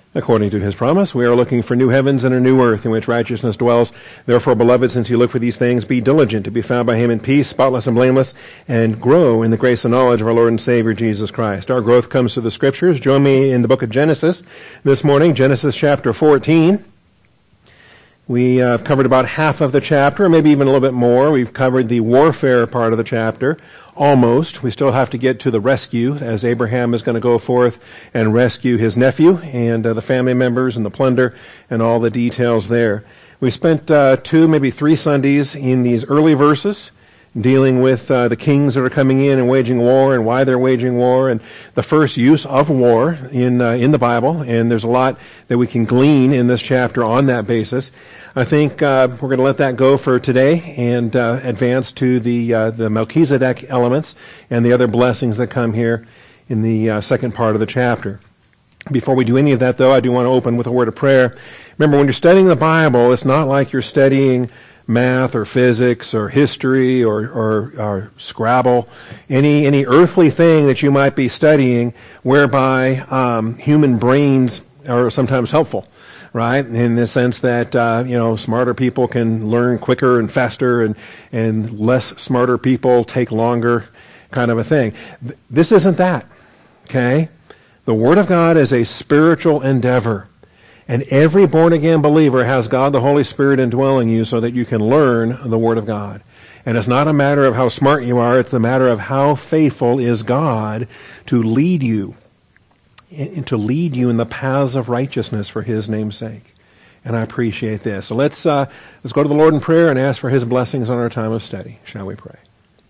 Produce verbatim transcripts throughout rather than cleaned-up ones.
According to his promise, we are looking for new heavens and a new earth in which righteousness dwells. Therefore, beloved, since you look for these things, be diligent to be found by him in peace, spotless and blameless, and grow in the grace and knowledge of our Lord and Savior, Jesus Christ. Our growth comes through the Scriptures. Join me in the book of Genesis this morning, Genesis chapter fourteen. We have uh, covered about half of the chapter, maybe even a little bit more. We've covered the warfare part of the chapter. Almost. We still have to get to the rescue, as Abraham is going to go forth and rescue his nephew and uh, the family members and the plunder and all the details there. We spent uh, two, maybe three Sundays in these early verses dealing with uh, the kings that are coming in and waging war and why they're waging war and the first use of war in uh, in the Bible. And there's a lot that we can glean in this chapter on that basis. I think uh, we're going to let that go for today and uh, advance to the uh, the Melchizedek elements and the other blessings that come here in the uh, second part of the chapter. Before we do any of that, though, I do want to open with a word of prayer. Remember, when you're studying the Bible, it's not like you're studying math or physics or history or, or, or Scrabble, any any earthly thing that you might be studying whereby um, human brains are sometimes helpful. Right, in the sense that uh, you know, smarter people can learn quicker and faster, and and less smarter people take longer, kind of a thing. This isn't that. Okay, the Word of God is a spiritual endeavor, and every born again believer has God the Holy Spirit indwelling you, so that you can learn the Word of God. And it's not a matter of how smart you are; it's a matter of how faithful is God to lead you. And to lead you in the paths of righteousness for his name's sake. And I appreciate this. So let's uh, let's go to the Lord in prayer and ask for his blessings on our time of study. Shall we pray?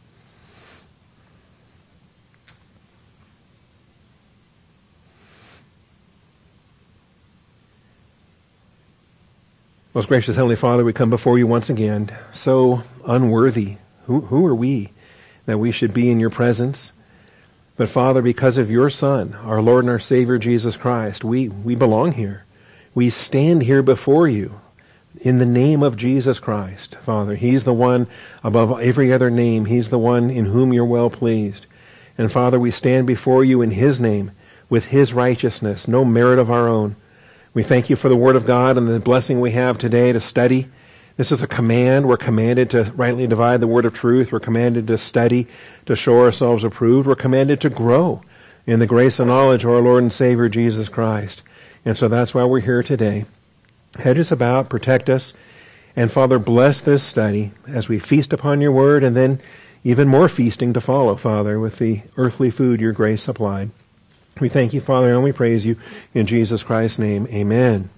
Most gracious Heavenly Father, we come before you once again, so unworthy. Who, who are we that we should be in your presence? But Father, because of your Son, our Lord and our Savior, Jesus Christ, we, we belong here. We stand here before you in the name of Jesus Christ, Father. He's the one above every other name. He's the one in whom you're well pleased. And Father, we stand before you in his name, with his righteousness, no merit of our own. We thank you for the Word of God and the blessing we have today to study. This is a command. We're commanded to rightly divide the word of truth. We're commanded to study, to show ourselves approved. We're commanded to grow in the grace and knowledge of our Lord and Savior, Jesus Christ. And so that's why we're here today. Hedge us about, protect us, and Father, bless this study as we feast upon your word, and then even more feasting to follow, Father, with the earthly food your grace supplied. We thank you, Father, and we praise you. In Jesus Christ's name, amen.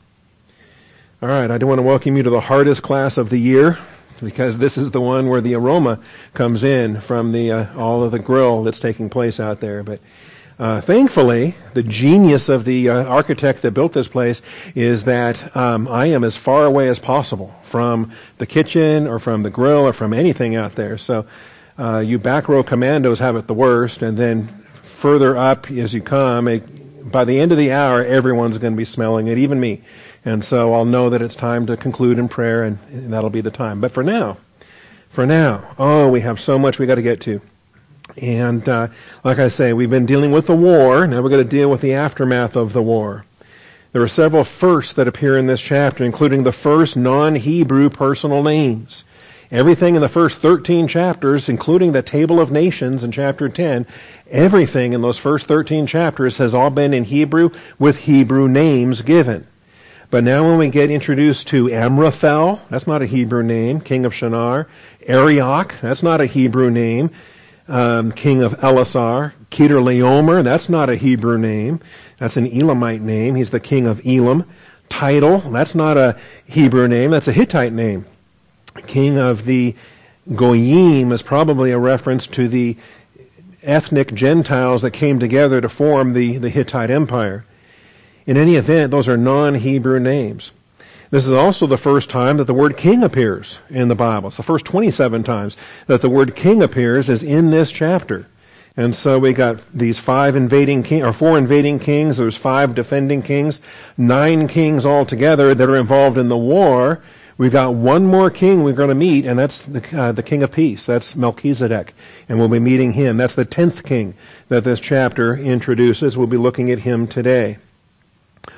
All right, I do want to welcome you to the hardest class of the year, because this is the one where the aroma comes in from the uh, all of the grill that's taking place out there. But uh, thankfully, the genius of the uh, architect that built this place is that um, I am as far away as possible from the kitchen or from the grill or from anything out there. So uh, you back row commandos have it the worst, and then further up as you come, it, by the end of the hour, everyone's going to be smelling it, even me. And so I'll know that it's time to conclude in prayer, and that'll be the time. But for now, for now, oh, we have so much we got to get to. And uh, like I say, we've been dealing with the war. Now we're going to deal with the aftermath of the war. There are several firsts that appear in this chapter, including the first non-Hebrew personal names. Everything in the first thirteen chapters, including the Table of Nations in chapter ten, everything in those first thirteen chapters has all been in Hebrew with Hebrew names given. But now when we get introduced to Amraphel, that's not a Hebrew name, king of Shinar. Arioch, that's not a Hebrew name, um, king of Elasar. Kedorlaomer, that's not a Hebrew name. That's an Elamite name. He's the king of Elam. Tidal, that's not a Hebrew name. That's a Hittite name. King of the Goyim is probably a reference to the ethnic Gentiles that came together to form the, the Hittite Empire. In any event, those are non-Hebrew names. This is also the first time that the word king appears in the Bible. It's the first twenty-seven times that the word king appears is in this chapter. And so we got these five invading king, or four invading kings. There's five defending kings, nine kings altogether that are involved in the war. We've got one more king we're going to meet, and that's the, uh, the King of Peace. That's Melchizedek, and we'll be meeting him. That's the tenth king that this chapter introduces. We'll be looking at him today.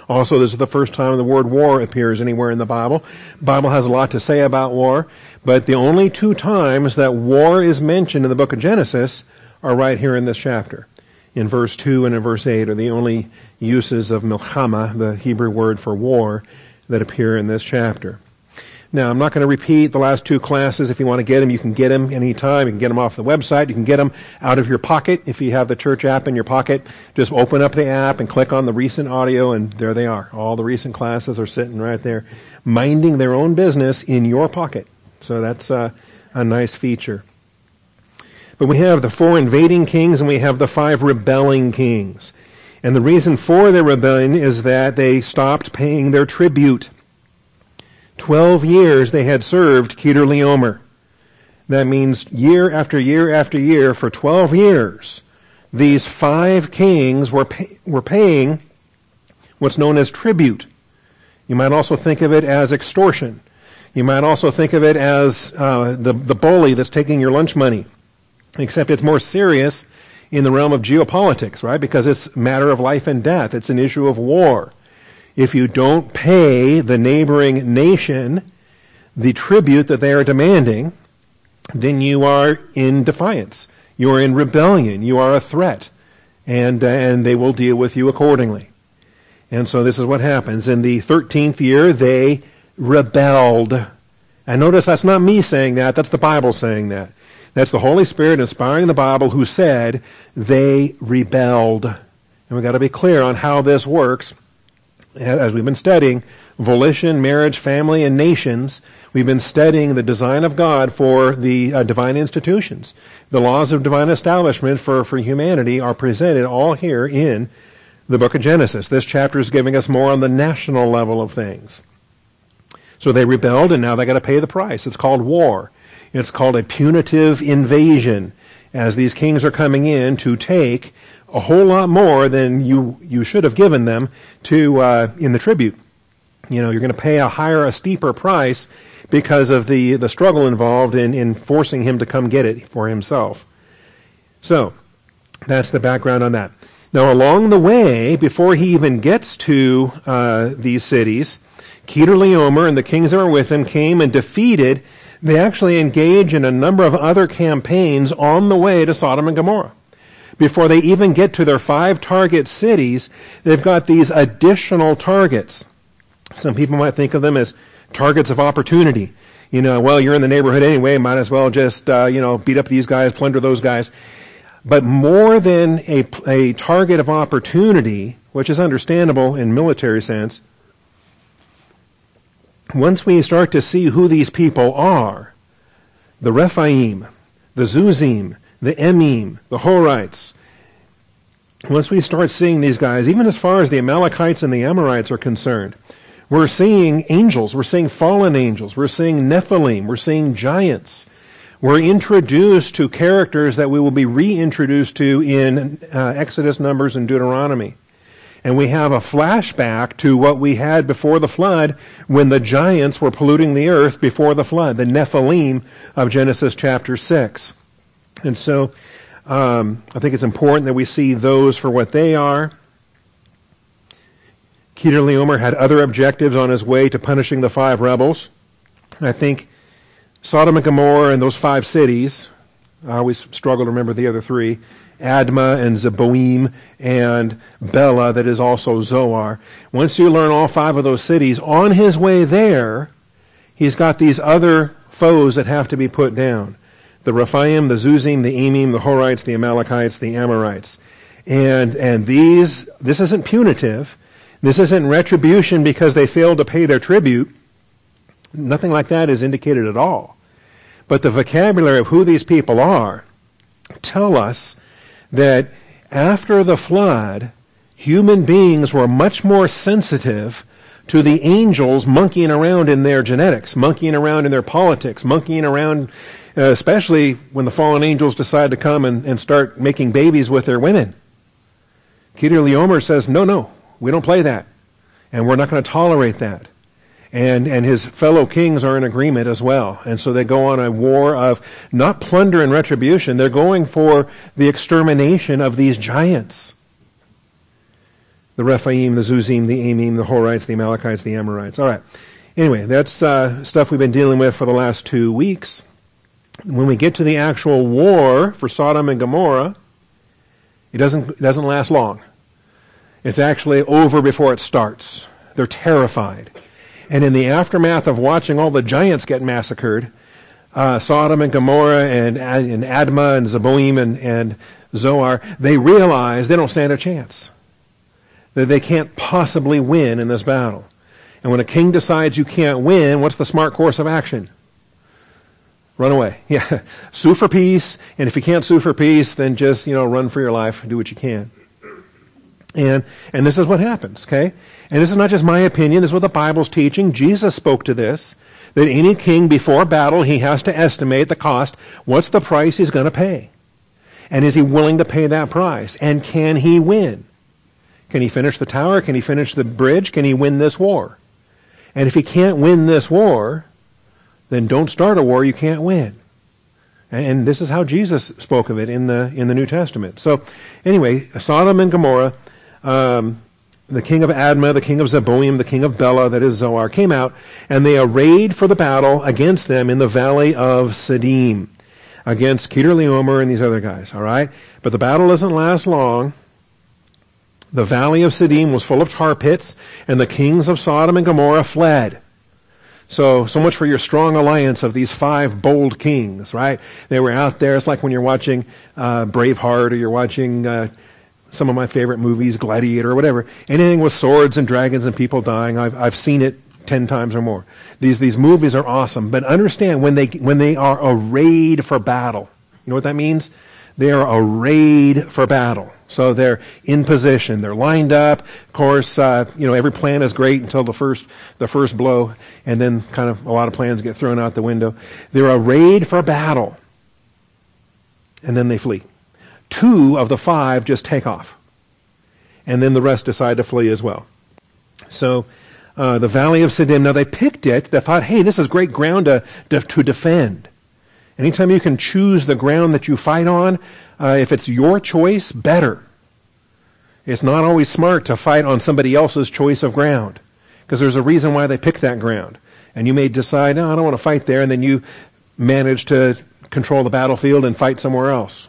Also, this is the first time the word war appears anywhere in the Bible. The Bible has a lot to say about war, but the only two times that war is mentioned in the book of Genesis are right here in this chapter. In verse two and in verse eight are the only uses of milchama, the Hebrew word for war, that appear in this chapter. Now, I'm not going to repeat the last two classes. If you want to get them, you can get them anytime. You can get them off the website. You can get them out of your pocket. If you have the church app in your pocket, just open up the app and click on the recent audio, and there they are. All the recent classes are sitting right there, minding their own business in your pocket. So that's uh, a nice feature. But we have the four invading kings, and we have the five rebelling kings. And the reason for their rebellion is that they stopped paying their tribute. Twelve years they had served Kedorlaomer. That means year after year after year, for twelve years, these five kings were pay, were paying what's known as tribute. You might also think of it as extortion. You might also think of it as uh, the, the bully that's taking your lunch money. Except it's more serious in the realm of geopolitics, right? Because it's a matter of life and death. It's an issue of war. If you don't pay the neighboring nation the tribute that they are demanding, then you are in defiance. You are in rebellion. You are a threat. And, uh, and they will deal with you accordingly. And so this is what happens. In the thirteenth year, they rebelled. And notice that's not me saying that. That's the Bible saying that. That's the Holy Spirit inspiring the Bible who said they rebelled. And we've got to be clear on how this works. As we've been studying volition, marriage, family, and nations, we've been studying the design of God for the uh, divine institutions. The laws of divine establishment for, for humanity are presented all here in the book of Genesis. This chapter is giving us more on the national level of things. So they rebelled, and now they got to pay the price. It's called war. It's called a punitive invasion, as these kings are coming in to take a whole lot more than you you should have given them to uh, in the tribute. You know, you're going to pay a higher, a steeper price because of the, the struggle involved in, in forcing him to come get it for himself. So, that's the background on that. Now, along the way, before he even gets to uh, these cities, Kedorlaomer and the kings that were with him came and defeated. They actually engage in a number of other campaigns on the way to Sodom and Gomorrah. Before they even get to their five target cities, they've got these additional targets. Some people might think of them as targets of opportunity. You know, well, you're in the neighborhood anyway, might as well just, uh, you know, beat up these guys, plunder those guys. But more than a, a target of opportunity, which is understandable in military sense, once we start to see who these people are, the Rephaim, the Zuzim, the Emim, the Horites, once we start seeing these guys, even as far as the Amalekites and the Amorites are concerned, we're seeing angels, we're seeing fallen angels, we're seeing Nephilim, we're seeing giants. We're introduced to characters that we will be reintroduced to in uh, Exodus, Numbers, and Deuteronomy. And we have a flashback to what we had before the flood when the giants were polluting the earth before the flood, the Nephilim of Genesis chapter six. And so um, I think it's important that we see those for what they are. Kedorlaomer had other objectives on his way to punishing the five rebels. I think Sodom and Gomorrah and those five cities, I always struggle to remember the other three, Admah and Zeboim and Bela, that is also Zoar. Once you learn all five of those cities, on his way there, he's got these other foes that have to be put down. The Rephaim, the Zuzim, the Emim, the Horites, the Amalekites, the Amorites. And, and these, this isn't punitive. This isn't retribution because they failed to pay their tribute. Nothing like that is indicated at all. But the vocabulary of who these people are tell us that after the flood, human beings were much more sensitive to the angels monkeying around in their genetics, monkeying around in their politics, monkeying around, uh, especially when the fallen angels decide to come and, and start making babies with their women. Kedorlaomer says, no, no, we don't play that, and we're not going to tolerate that. And and his fellow kings are in agreement as well. And so they go on a war of not plunder and retribution. They're going for the extermination of these giants. the Rephaim, the Zuzim, the Amim, the Horites, the Amalekites, the Amorites. All right. Anyway, that's uh, stuff we've been dealing with for the last two weeks. When we get to the actual war for Sodom and Gomorrah, it doesn't, it doesn't last long. It's actually over before it starts. They're terrified. And in the aftermath of watching all the giants get massacred, uh, Sodom and Gomorrah and, and Admah and Zeboim and, and Zoar, they realize they don't stand a chance. That they can't possibly win in this battle. And when a king decides you can't win, what's the smart course of action? Run away. Yeah. Sue for peace. And if you can't sue for peace, then just, you know, run for your life. Do what you can. And, and this is what happens, okay? And this is not just my opinion. This is what the Bible's teaching. Jesus spoke to this. That any king before battle, he has to estimate the cost. What's the price he's going to pay? And is he willing to pay that price? And can he win? Can he finish the tower? Can he finish the bridge? Can he win this war? And if he can't win this war, then don't start a war you can't win. And this is how Jesus spoke of it in the in the New Testament. So anyway, Sodom and Gomorrah, um, the king of Admah, the king of Zeboim, the king of Bela, that is Zoar, came out, and they arrayed for the battle against them in the valley of Siddim, against Kedorlaomer and these other guys, all right? But the battle doesn't last long. The valley of Siddim was full of tar pits, and the kings of Sodom and Gomorrah fled. So, so much for your strong alliance of these five bold kings, right? They were out there. It's like when you're watching uh, Braveheart, or you're watching uh, some of my favorite movies, Gladiator, or whatever. Anything with swords and dragons and people dying, I've I've seen it ten times or more. These these movies are awesome, but understand when they when they are arrayed for battle. You know what that means? They are arrayed for battle. So they're in position. They're lined up. Of course, uh, you know, every plan is great until the first the first blow, and then kind of a lot of plans get thrown out the window. They're arrayed for battle, and then they flee. Two of the five just take off, and then the rest decide to flee as well. So uh, the Valley of Siddim, now they picked it. They thought, hey, this is great ground to, to, to defend. Anytime you can choose the ground that you fight on, uh, if it's your choice, better. It's not always smart to fight on somebody else's choice of ground, because there's a reason why they picked that ground. And you may decide, no, I don't want to fight there, and then you manage to control the battlefield and fight somewhere else.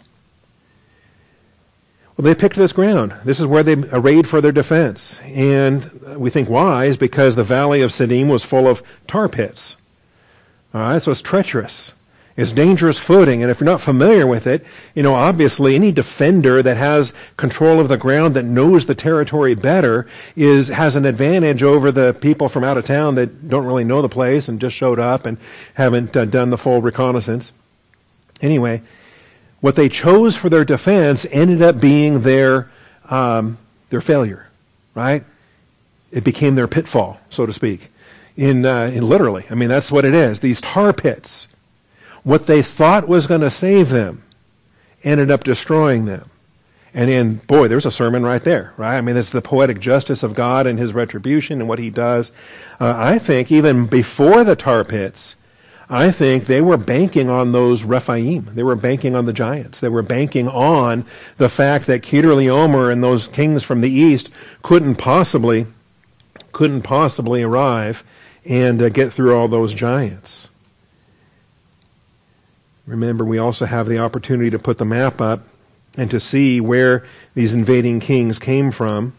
Well, they picked this ground. This is where they arrayed for their defense. And we think why is because the Valley of Siddim was full of tar pits. All right, so it's treacherous. It's dangerous footing, and if you're not familiar with it, you know, obviously any defender that has control of the ground, that knows the territory better, is has an advantage over the people from out of town that don't really know the place and just showed up and haven't uh, done the full reconnaissance. Anyway, what they chose for their defense ended up being their um, their failure, right? It became their pitfall, so to speak, in, uh, in literally. I mean, that's what it is. These tar pits. What they thought was going to save them ended up destroying them. And in, boy, there's a sermon right there, right? I mean, it's the poetic justice of God and his retribution and what he does. Uh, I think even before the tar pits, I think they were banking on those Rephaim. They were banking on the giants. They were banking on the fact that Kedorlaomer and those kings from the east couldn't possibly, couldn't possibly arrive and uh, get through all those giants. Remember, we also have the opportunity to put the map up and to see where these invading kings came from.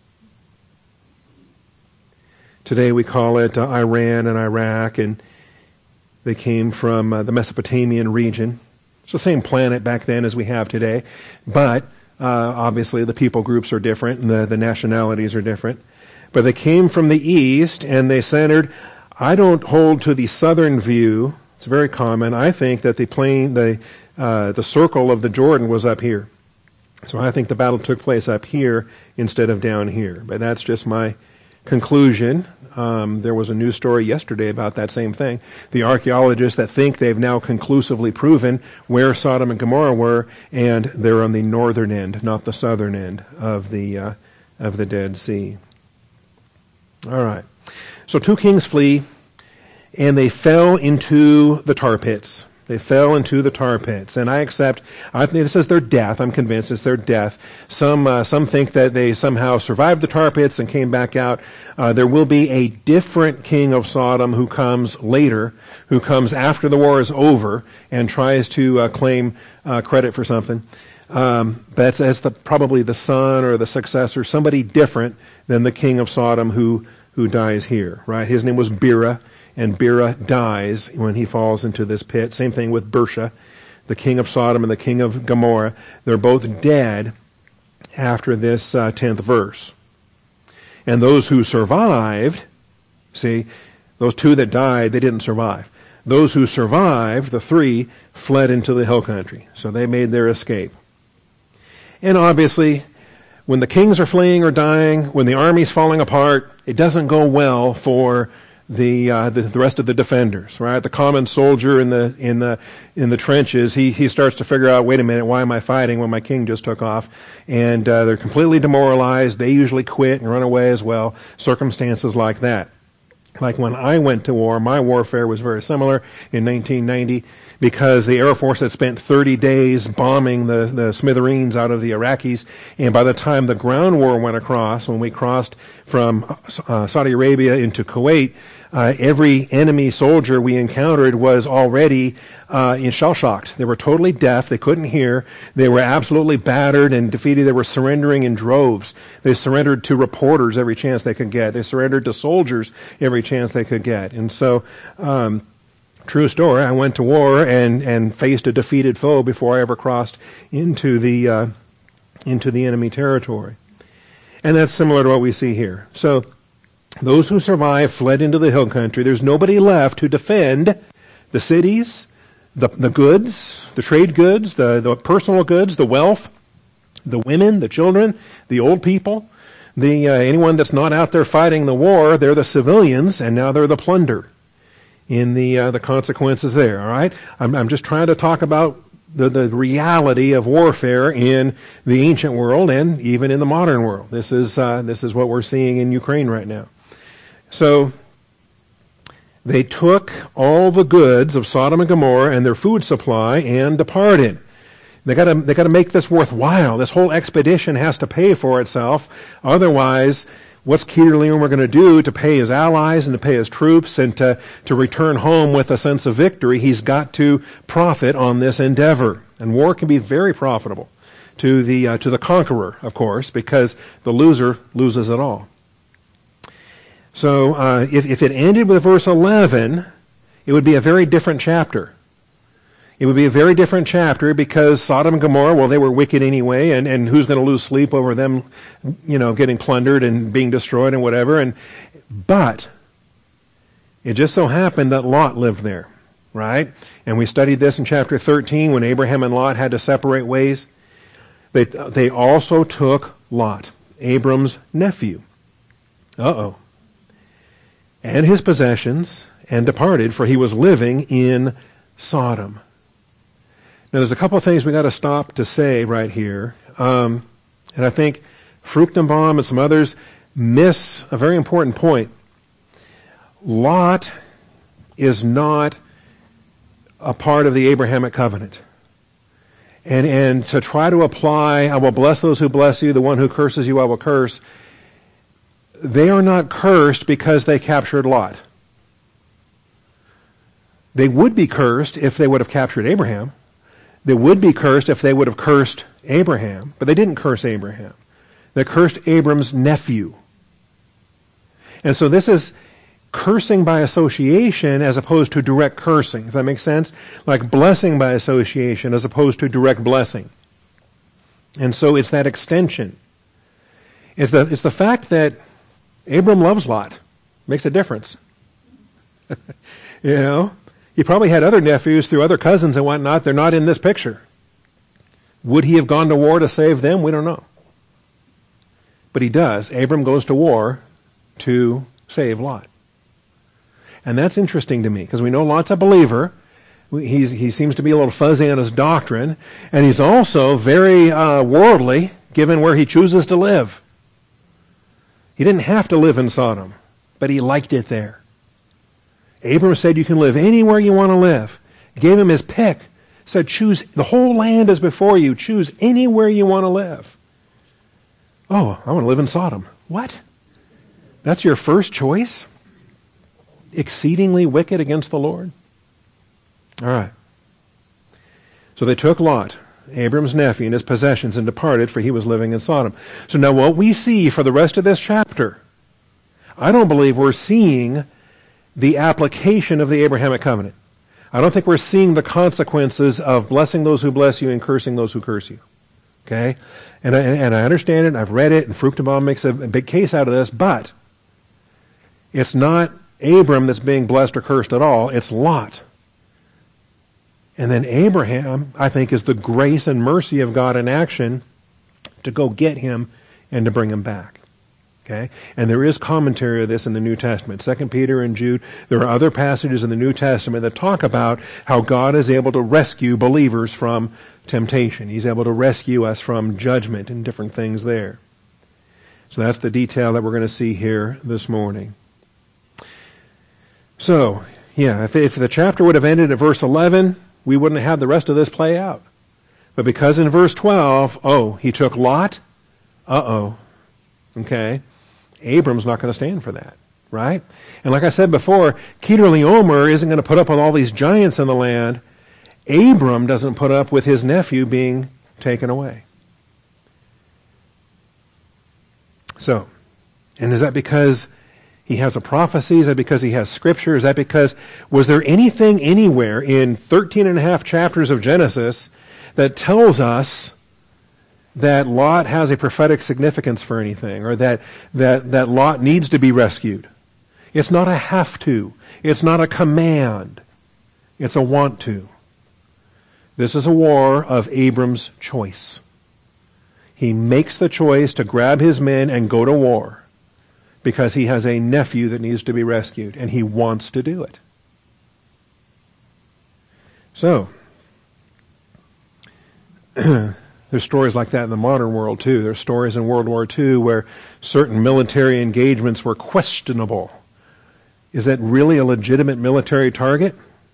Today we call it uh, Iran and Iraq, and they came from uh, the Mesopotamian region. It's the same planet back then as we have today, but uh, obviously the people groups are different and the, the nationalities are different. But they came from the east, and they centered. I don't hold to the southern view. It's very common. I think that the plain, the uh, the circle of the Jordan was up here. So I think the battle took place up here instead of down here. But that's just my conclusion. Um, there was a news story yesterday about that same thing. The archaeologists that think they've now conclusively proven where Sodom and Gomorrah were, and they're on the northern end, not the southern end of the uh, of the Dead Sea. All right. So two kings flee. And they fell into the tar pits. They fell into the tar pits. And I accept, I think this is their death. I'm convinced it's their death. Some uh, some think that they somehow survived the tar pits and came back out. Uh, there will be a different king of Sodom who comes later, who comes after the war is over and tries to uh, claim uh, credit for something. Um, that's, that's the, probably the son or the successor, somebody different than the king of Sodom who, who dies here, right? His name was Bera. And Bera dies when he falls into this pit. Same thing with Bersha, the king of Sodom and the king of Gomorrah. They're both dead after this uh, tenth verse. And those who survived, see, those two that died, they didn't survive. Those who survived, the three, fled into the hill country. So they made their escape. And obviously, when the kings are fleeing or dying, when the army's falling apart, it doesn't go well for The, uh, the the rest of the defenders, right? The common soldier in the in the in the trenches, he he starts to figure out, wait a minute, why am I fighting when my king just took off? And uh, they're completely demoralized. They usually quit and run away as well. Circumstances like that. Like when I went to war, my warfare was very similar in nineteen ninety because the Air Force had spent thirty days bombing the, the smithereens out of the Iraqis. And by the time the ground war went across, when we crossed from uh, Saudi Arabia into Kuwait, uh, every enemy soldier we encountered was already uh, in shell-shocked. They were totally deaf. They couldn't hear. They were absolutely battered and defeated. They were surrendering in droves. They surrendered to reporters every chance they could get. They surrendered to soldiers every chance they could get. And so, um, true story, I went to war and, and faced a defeated foe before I ever crossed into the uh, into the enemy territory. And that's similar to what we see here. So those who survived fled into the hill country. There's nobody left to defend the cities, the, the goods, the trade goods, the, the personal goods, the wealth, the women, the children, the old people. The uh, anyone that's not out there fighting the war, they're the civilians, and now they're the plunder in the uh, the consequences there. All right, I'm, I'm just trying to talk about the the reality of warfare in the ancient world and even in the modern world. This is uh, this is what we're seeing in Ukraine right now. So they took all the goods of Sodom and Gomorrah and their food supply and departed. They got to they got to make this worthwhile. This whole expedition has to pay for itself. Otherwise, what's Kedorlaomer going to do to pay his allies and to pay his troops and to, to return home with a sense of victory? He's got to profit on this endeavor. And war can be very profitable to the uh, to the conqueror, of course, because the loser loses it all. So uh, if, if it ended with verse eleven, it would be a very different chapter. It would be a very different chapter because Sodom and Gomorrah, well, they were wicked anyway, and, and who's going to lose sleep over them, you know, getting plundered and being destroyed and whatever. And but it just so happened that Lot lived there, right? And we studied this in chapter thirteen when Abraham and Lot had to separate ways. They they also took Lot, Abram's nephew. Uh-oh. And his possessions, and departed, for he was living in Sodom. Now, there's a couple of things we got to stop to say right here, um, and I think Fruchtenbaum and some others miss a very important point. Lot is not a part of the Abrahamic covenant, and and to try to apply, I will bless those who bless you, the one who curses you, I will curse. They are not cursed because they captured Lot. They would be cursed if they would have captured Abraham. They would be cursed if they would have cursed Abraham, but they didn't curse Abraham. They cursed Abram's nephew. And so this is cursing by association as opposed to direct cursing, if that makes sense. Like blessing by association as opposed to direct blessing. And so it's that extension. It's the, it's the fact that Abram loves Lot. Makes a difference. You know? He probably had other nephews through other cousins and whatnot. They're not in this picture. Would he have gone to war to save them? We don't know. But he does. Abram goes to war to save Lot. And that's interesting to me because we know Lot's a believer. He's, he seems to be a little fuzzy on his doctrine. And he's also very uh, worldly given where he chooses to live. He didn't have to live in Sodom, but he liked it there. Abram said you can live anywhere you want to live. Gave him his pick. Said, choose, the whole land is before you. Choose anywhere you want to live. Oh, I want to live in Sodom. What? That's your first choice? Exceedingly wicked against the Lord? All right. So they took Lot, Abram's nephew, and his possessions and departed, for he was living in Sodom. So now what we see for the rest of this chapter, I don't believe we're seeing the application of the Abrahamic covenant. I don't think we're seeing the consequences of blessing those who bless you and cursing those who curse you. Okay? And I, and I understand it, I've read it, and Fruchtenbaum makes a, a big case out of this, but it's not Abram that's being blessed or cursed at all, it's Lot. And then Abraham, I think, is the grace and mercy of God in action to go get him and to bring him back. Okay? And there is commentary of this in the New Testament. Second Peter and Jude, there are other passages in the New Testament that talk about how God is able to rescue believers from temptation. He's able to rescue us from judgment and different things there. So that's the detail that we're going to see here this morning. So, yeah, if, if the chapter would have ended at verse eleven, we wouldn't have had the rest of this play out. But because in verse twelve, oh, he took Lot, uh-oh, okay, Abram's not going to stand for that, right? And like I said before, Kedorlaomer isn't going to put up with all these giants in the land. Abram doesn't put up with his nephew being taken away. So, and is that because he has a prophecy? Is that because he has scripture? Is that because, was there anything anywhere in thirteen and a half chapters of Genesis that tells us that Lot has a prophetic significance for anything, or that, that, that Lot needs to be rescued? It's not a have to. It's not a command. It's a want to. This is a war of Abram's choice. He makes the choice to grab his men and go to war because he has a nephew that needs to be rescued, and he wants to do it. So, there's stories like that in the modern world too. There's stories in World War Two where certain military engagements were questionable. Is that really a legitimate military target?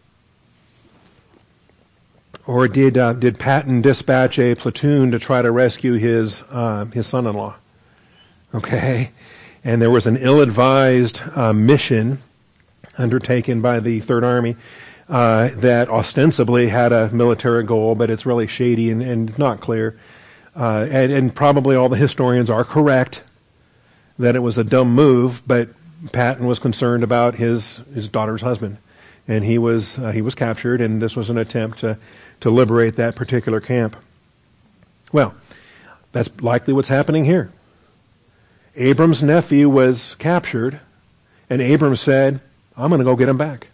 Or did uh, did Patton dispatch a platoon to try to rescue his uh, his son-in-law? Okay, and there was an ill-advised uh, mission undertaken by the Third Army uh, that ostensibly had a military goal, but it's really shady and, and not clear. Uh, and, and probably all the historians are correct that it was a dumb move, but Patton was concerned about his his daughter's husband, and he was uh, he was captured, and this was an attempt to to liberate that particular camp. Well, that's likely what's happening here. Abram's nephew was captured, and Abram said, I'm going to go get him back.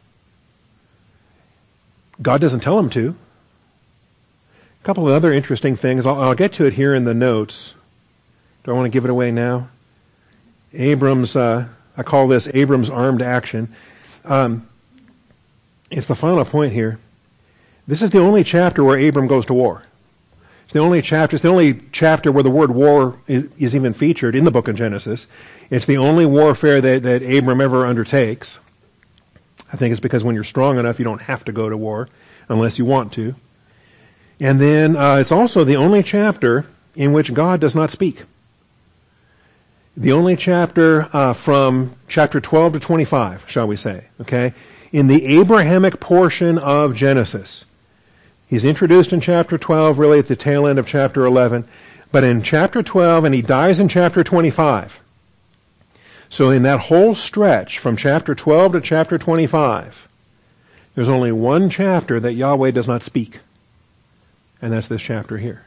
God doesn't tell him to. A couple of other interesting things. I'll, I'll get to it here in the notes. Do I want to give it away now? Abram's, uh, I call this Abram's armed action. Um, it's the final point here. This is the only chapter where Abram goes to war. It's the only chapter, it's the only chapter where the word war is, is even featured in the book of Genesis. It's the only warfare that, that Abram ever undertakes. I think it's because when you're strong enough, you don't have to go to war unless you want to. And then uh, it's also the only chapter in which God does not speak. The only chapter uh, from chapter twelve to twenty-five, shall we say, okay? In the Abrahamic portion of Genesis. He's introduced in chapter twelve, really at the tail end of chapter eleven. But in chapter twelve, and he dies in chapter twenty-five. So in that whole stretch, from chapter twelve to chapter twenty-five, there's only one chapter that Yahweh does not speak. And that's this chapter here.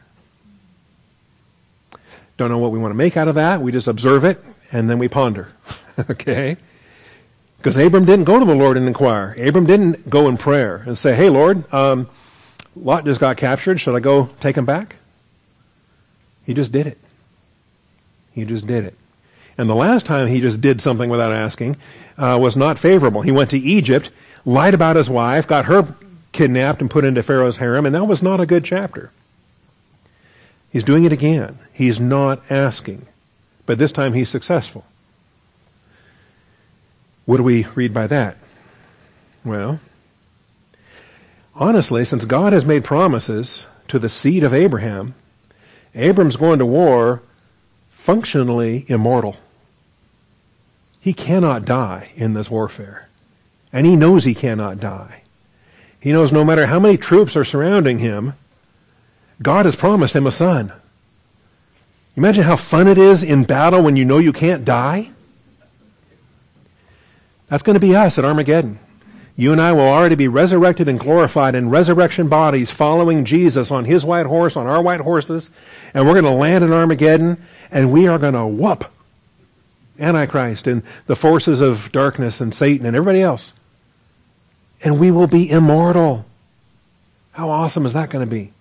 Don't know what we want to make out of that. We just observe it, and then we ponder. Okay? Because Abram didn't go to the Lord and inquire. Abram didn't go in prayer and say, hey, Lord, um, Lot just got captured. Should I go take him back? He just did it. He just did it. And the last time he just did something without asking uh, was not favorable. He went to Egypt, lied about his wife, got her kidnapped and put into Pharaoh's harem, and that was not a good chapter. He's doing it again. He's not asking. But this time he's successful. What do we read by that? Well, honestly, since God has made promises to the seed of Abraham, Abram's going to war functionally immortal. He cannot die in this warfare. And he knows he cannot die. He knows no matter how many troops are surrounding him, God has promised him a son. Imagine how fun it is in battle when you know you can't die. That's going to be us at Armageddon. You and I will already be resurrected and glorified in resurrection bodies following Jesus on his white horse, on our white horses, and we're going to land in Armageddon, and we are going to whoop Antichrist and the forces of darkness and Satan and everybody else. And we will be immortal. How awesome is that going to be?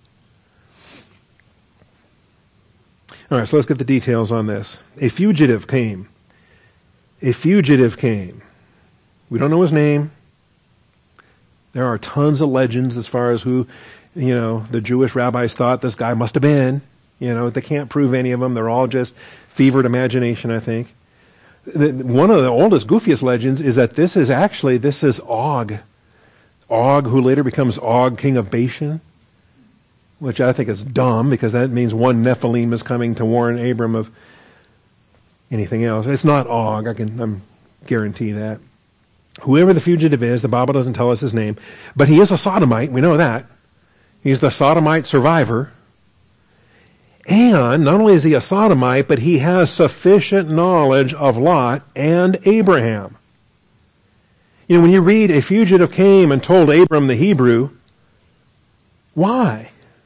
All right, so let's get the details on this. A fugitive came. A fugitive came. We don't know his name. There are tons of legends as far as who, you know, the Jewish rabbis thought this guy must have been. You know, they can't prove any of them. They're all just fevered imagination, I think. The, one of the oldest, goofiest legends is that this is actually, this is Og. Og, who later becomes Og, king of Bashan, which I think is dumb because that means one Nephilim is coming to warn Abram of anything else. It's not Og, I can I'm guarantee that. Whoever the fugitive is, the Bible doesn't tell us his name, but he is a sodomite, we know that. He's the sodomite survivor. And not only is he a sodomite, but he has sufficient knowledge of Lot and Abraham. You know, when you read, a fugitive came and told Abram the Hebrew, why?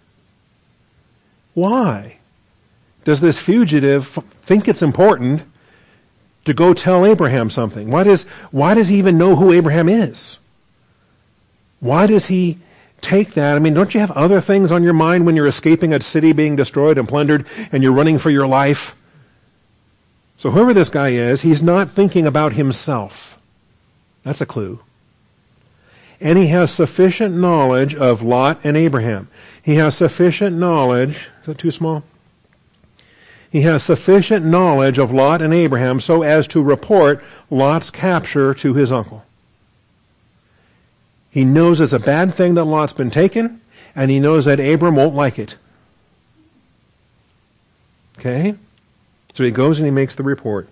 Why does this fugitive think it's important to go tell Abraham something? Why does, why does he even know who Abraham is? Why does he take that? I mean, don't you have other things on your mind when you're escaping a city being destroyed and plundered and you're running for your life? So whoever this guy is, he's not thinking about himself. That's a clue. And he has sufficient knowledge of Lot and Abraham. He has sufficient knowledge. Is that too small? He has sufficient knowledge of Lot and Abraham so as to report Lot's capture to his uncle. He knows it's a bad thing that Lot's been taken, and he knows that Abram won't like it. Okay? So he goes and he makes the report.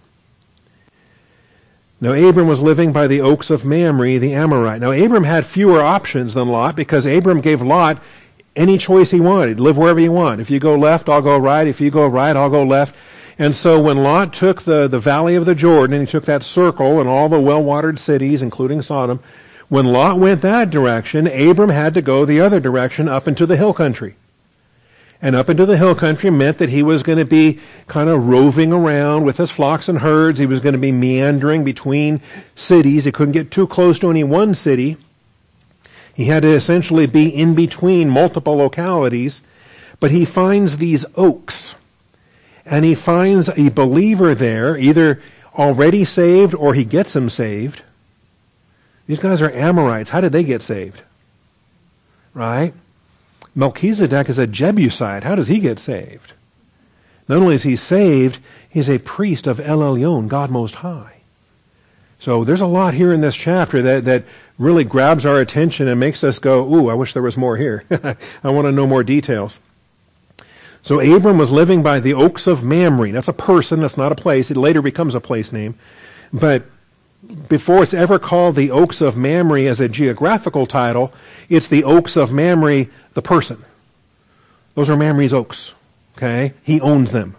Now Abram was living by the oaks of Mamre, the Amorite. Now Abram had fewer options than Lot because Abram gave Lot any choice he wanted. Live wherever you want. If you go left, I'll go right. If you go right, I'll go left. And so when Lot took the, the valley of the Jordan, and he took that circle and all the well-watered cities, including Sodom, when Lot went that direction, Abram had to go the other direction up into the hill country. And up into the hill country meant that he was going to be kind of roving around with his flocks and herds. He was going to be meandering between cities. He couldn't get too close to any one city. He had to essentially be in between multiple localities. But he finds these oaks. And he finds a believer there, either already saved or he gets him saved. These guys are Amorites. How did they get saved? Right? Melchizedek is a Jebusite. How does he get saved? Not only is he saved, he's a priest of El Elyon, God Most High. So there's a lot here in this chapter that, that really grabs our attention and makes us go, ooh, I wish there was more here. I want to know more details. So Abram was living by the oaks of Mamre. That's a person, that's not a place. It later becomes a place name. But before it's ever called the Oaks of Mamre as a geographical title, it's the Oaks of Mamre, the person. Those are Mamre's oaks. Okay? He owns them.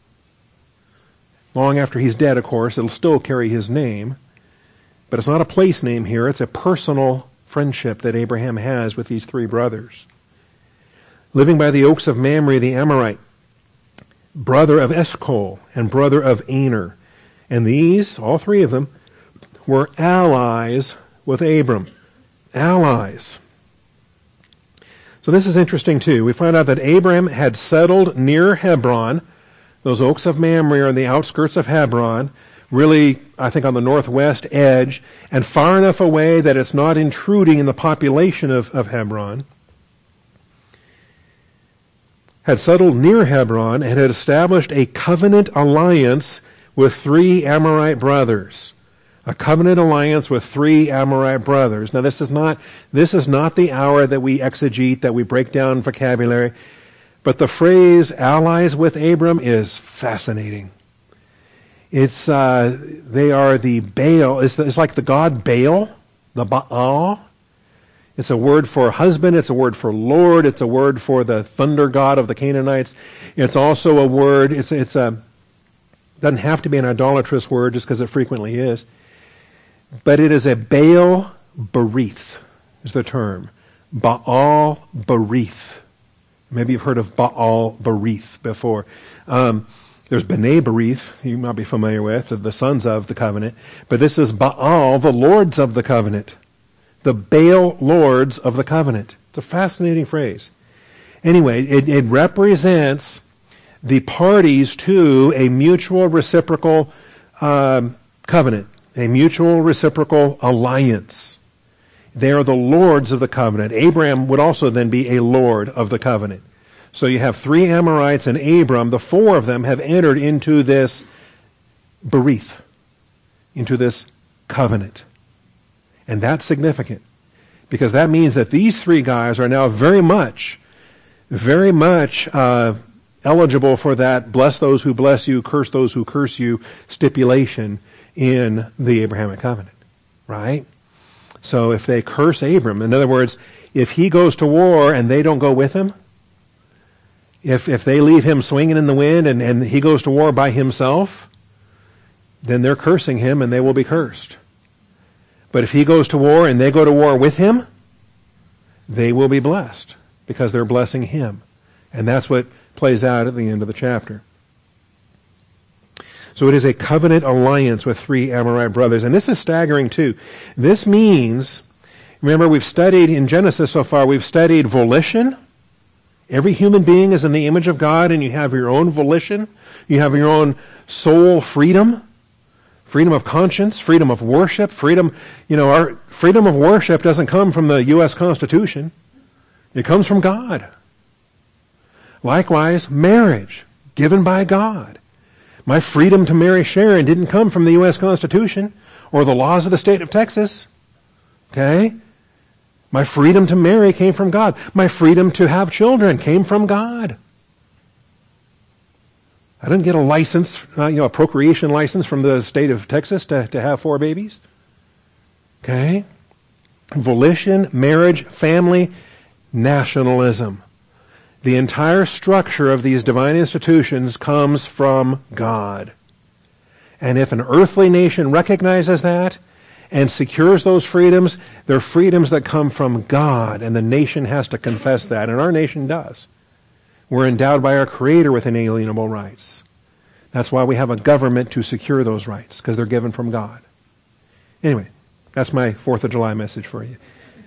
Long after he's dead, of course, it'll still carry his name. But it's not a place name here. It's a personal friendship that Abraham has with these three brothers. Living by the oaks of Mamre, the Amorite, brother of Eshcol and brother of Aner. And these, all three of them, were allies with Abram. Allies. So this is interesting too. We find out that Abram had settled near Hebron. Those oaks of Mamre are on the outskirts of Hebron, really, I think, on the northwest edge, and far enough away that it's not intruding in the population of, of Hebron. Had settled near Hebron and had established a covenant alliance with three Amorite brothers. A covenant alliance with three Amorite brothers. Now this is not, this is not the hour that we exegete, that we break down vocabulary. But the phrase allies with Abram is fascinating. It's, uh, they are the Baal, it's, it's like the god Baal, the Baal. It's a word for husband, it's a word for Lord, it's a word for the thunder god of the Canaanites. It's also a word, it's, it's a, doesn't have to be an idolatrous word just because it frequently is. But it is a Baal Berith, is the term. Baal Berith. Maybe you've heard of Baal Berith before. Um, there's B'nai Berith, you might be familiar with, the sons of the covenant. But this is Baal, the lords of the covenant. The Baal lords of the covenant. It's a fascinating phrase. Anyway, it, it represents the parties to a mutual reciprocal um, covenant, a mutual reciprocal alliance. They are the lords of the covenant. Abraham would also then be a lord of the covenant. So you have three Amorites and Abram. The four of them have entered into this berith, into this covenant. And that's significant because that means that these three guys are now very much, very much uh, eligible for that bless those who bless you, curse those who curse you stipulation in the Abrahamic covenant, right? So if they curse Abram, in other words, if he goes to war and they don't go with him, if if they leave him swinging in the wind and, and he goes to war by himself, then they're cursing him and they will be cursed. But if he goes to war and they go to war with him, they will be blessed because they're blessing him. And that's what plays out at the end of the chapter. So it is a covenant alliance with three Amorite brothers. And this is staggering too. This means, remember we've studied in Genesis so far, we've studied volition. Every human being is in the image of God and you have your own volition. You have your own soul freedom. Freedom of conscience, freedom of worship, freedom, you know, our freedom of worship doesn't come from the U S Constitution. It comes from God. Likewise, marriage, given by God. My freedom to marry Sharon didn't come from the U S Constitution or the laws of the state of Texas. Okay? My freedom to marry came from God. My freedom to have children came from God. I didn't get a license, uh, you know, a procreation license from the state of Texas to, to have four babies. Okay? Volition, marriage, family, nationalism. The entire structure of these divine institutions comes from God. And if an earthly nation recognizes that and secures those freedoms, they're freedoms that come from God, and the nation has to confess that, and our nation does. We're endowed by our Creator with inalienable rights. That's why we have a government to secure those rights, because they're given from God. Anyway, that's my fourth of July message for you.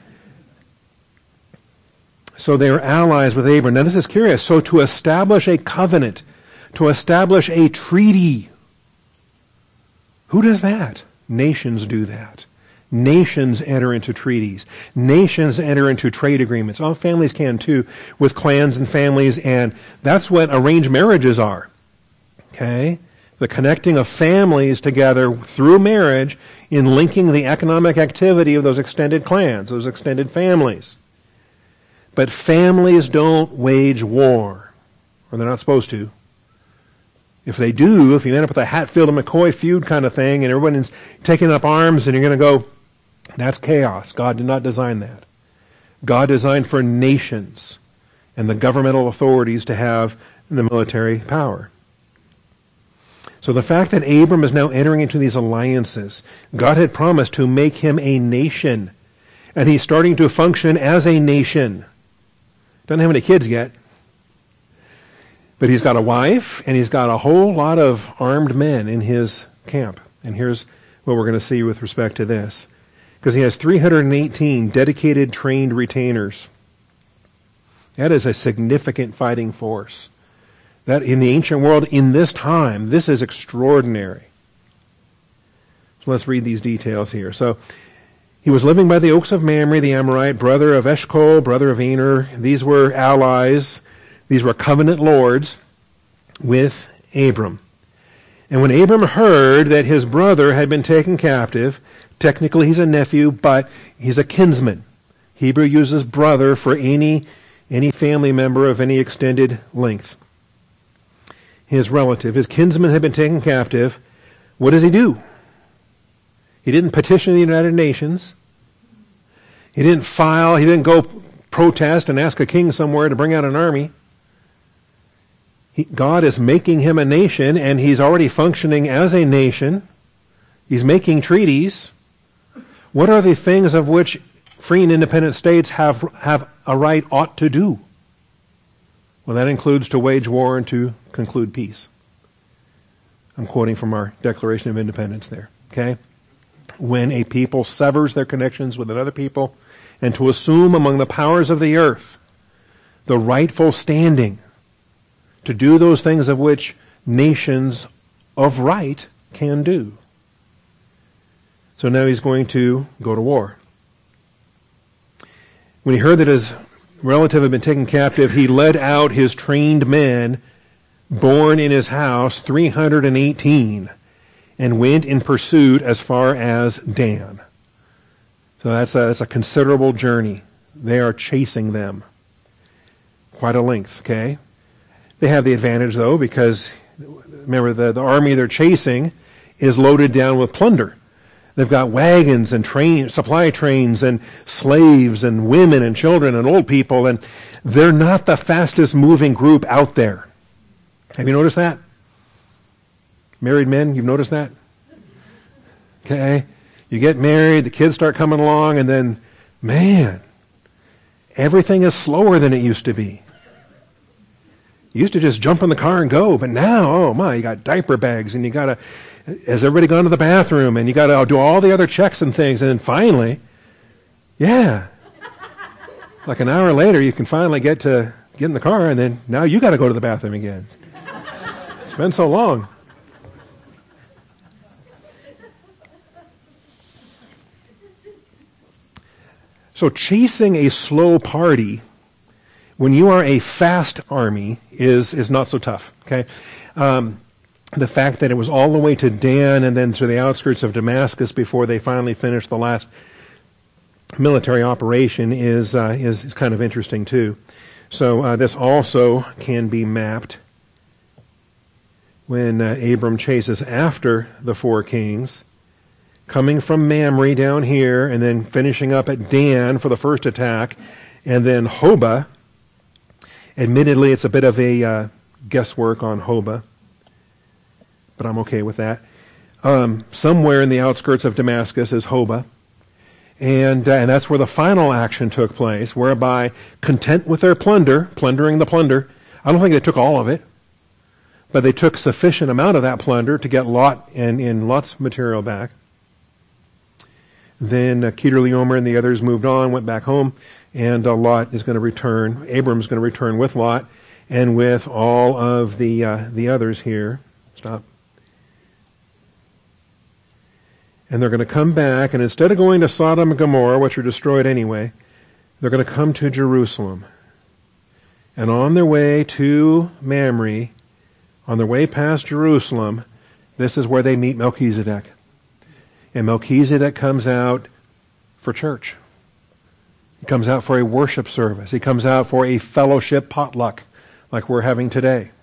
So they are allies with Abram. Now this is curious. So to establish a covenant, to establish a treaty, who does that? Nations do that. Nations enter into treaties. Nations enter into trade agreements. All families can too, with clans and families, and that's what arranged marriages are. Okay? The connecting of families together through marriage in linking the economic activity of those extended clans, those extended families. But families don't wage war, or they're not supposed to. If they do, if you end up with a Hatfield and McCoy feud kind of thing, and everyone's taking up arms, and you're going to go, that's chaos. God did not design that. God designed for nations and the governmental authorities to have the military power. So the fact that Abram is now entering into these alliances, God had promised to make him a nation, and he's starting to function as a nation. Doesn't have any kids yet. But he's got a wife, and he's got a whole lot of armed men in his camp. And here's what we're going to see with respect to this. Because he has three hundred eighteen dedicated, trained retainers. That is a significant fighting force. That in the ancient world, in this time, this is extraordinary. So let's read these details here. So he was living by the oaks of Mamre, the Amorite, brother of Eshcol, brother of Aner. These were allies. These were covenant lords with Abram. And when Abram heard that his brother had been taken captive, technically he's a nephew, but he's a kinsman. Hebrew uses brother for any, any family member of any extended length. His relative, his kinsman had been taken captive. What does he do? He didn't petition the United Nations. He didn't file, he didn't go protest and ask a king somewhere to bring out an army. He, God is making him a nation, and he's already functioning as a nation. He's making treaties. What are the things of which free and independent states have, have a right ought to do? Well, that includes to wage war and to conclude peace. I'm quoting from our Declaration of Independence there, okay? When a people severs their connections with another people, and to assume among the powers of the earth the rightful standing to do those things of which nations of right can do. So now he's going to go to war. When he heard that his relative had been taken captive, he led out his trained men born in his house, three hundred eighteen, and went in pursuit as far as Dan. So that's a, that's a considerable journey. They are chasing them. Quite a length, okay? They have the advantage, though, because, remember, the, the army they're chasing is loaded down with plunder. They've got wagons and train, supply trains and slaves and women and children and old people, and they're not the fastest moving group out there. Have you noticed that? Married men, you've noticed that? Okay? You get married, the kids start coming along, and then, man, everything is slower than it used to be. You used to just jump in the car and go, but now, oh my, you got diaper bags, and you got to, has everybody gone to the bathroom, and you got to do all the other checks and things, and then finally, yeah, like an hour later, you can finally get to get in the car, and then now you got to go to the bathroom again. It's been so long. So chasing a slow party when you are a fast army is is not so tough. Okay, um, the fact that it was all the way to Dan and then to the outskirts of Damascus before they finally finished the last military operation is uh, is, is kind of interesting too. So uh, this also can be mapped when uh, Abram chases after the four kings, coming from Mamre down here and then finishing up at Dan for the first attack, and then Hobah. Admittedly, it's a bit of a uh, guesswork on Hobah, but I'm okay with that. Um, somewhere in the outskirts of Damascus is Hobah, and, uh, and that's where the final action took place, whereby, content with their plunder, plundering the plunder, I don't think they took all of it, but they took sufficient amount of that plunder to get Lot and, and Lot's material back. Then uh, Kedorlaomer and the others moved on, went back home, and uh, Lot is going to return. Abram's going to return with Lot and with all of the uh, the others here. Stop. And they're going to come back, and instead of going to Sodom and Gomorrah, which are destroyed anyway, they're going to come to Jerusalem. And on their way to Mamre, on their way past Jerusalem, this is where they meet Melchizedek. And Melchizedek comes out for church. He comes out for a worship service. He comes out for a fellowship potluck like we're having today.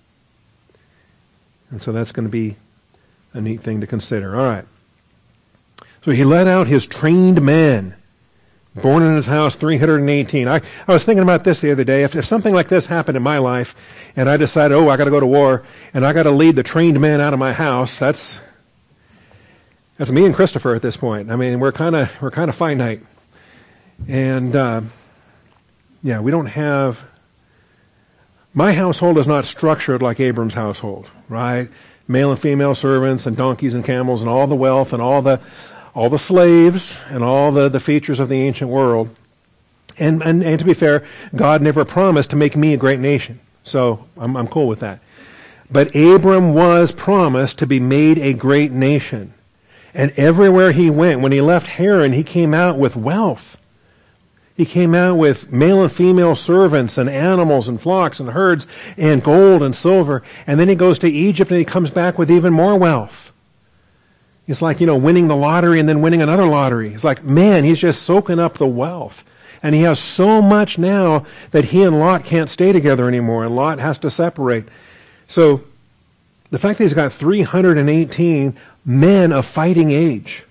And so that's going to be a neat thing to consider. All right. So he led out his trained men, born in his house, three hundred eighteen. I, I was thinking about this the other day. If, if something like this happened in my life, and I decided, oh, I got to go to war, and I got to lead the trained men out of my house, that's that's me and Christopher at this point. I mean, we're kind of we're kind of finite. And, uh, yeah, we don't have, my household is not structured like Abram's household, right? Male and female servants and donkeys and camels and all the wealth and all the, all the slaves and all the, the features of the ancient world. And, and, and to be fair, God never promised to make me a great nation. So I'm, I'm cool with that. But Abram was promised to be made a great nation. And everywhere he went, when he left Haran, he came out with wealth. He came out with male and female servants and animals and flocks and herds and gold and silver. And then he goes to Egypt and he comes back with even more wealth. It's like, you know, winning the lottery and then winning another lottery. It's like, man, he's just soaking up the wealth. And he has so much now that he and Lot can't stay together anymore, and Lot has to separate. So the fact that he's got three hundred eighteen men of fighting age.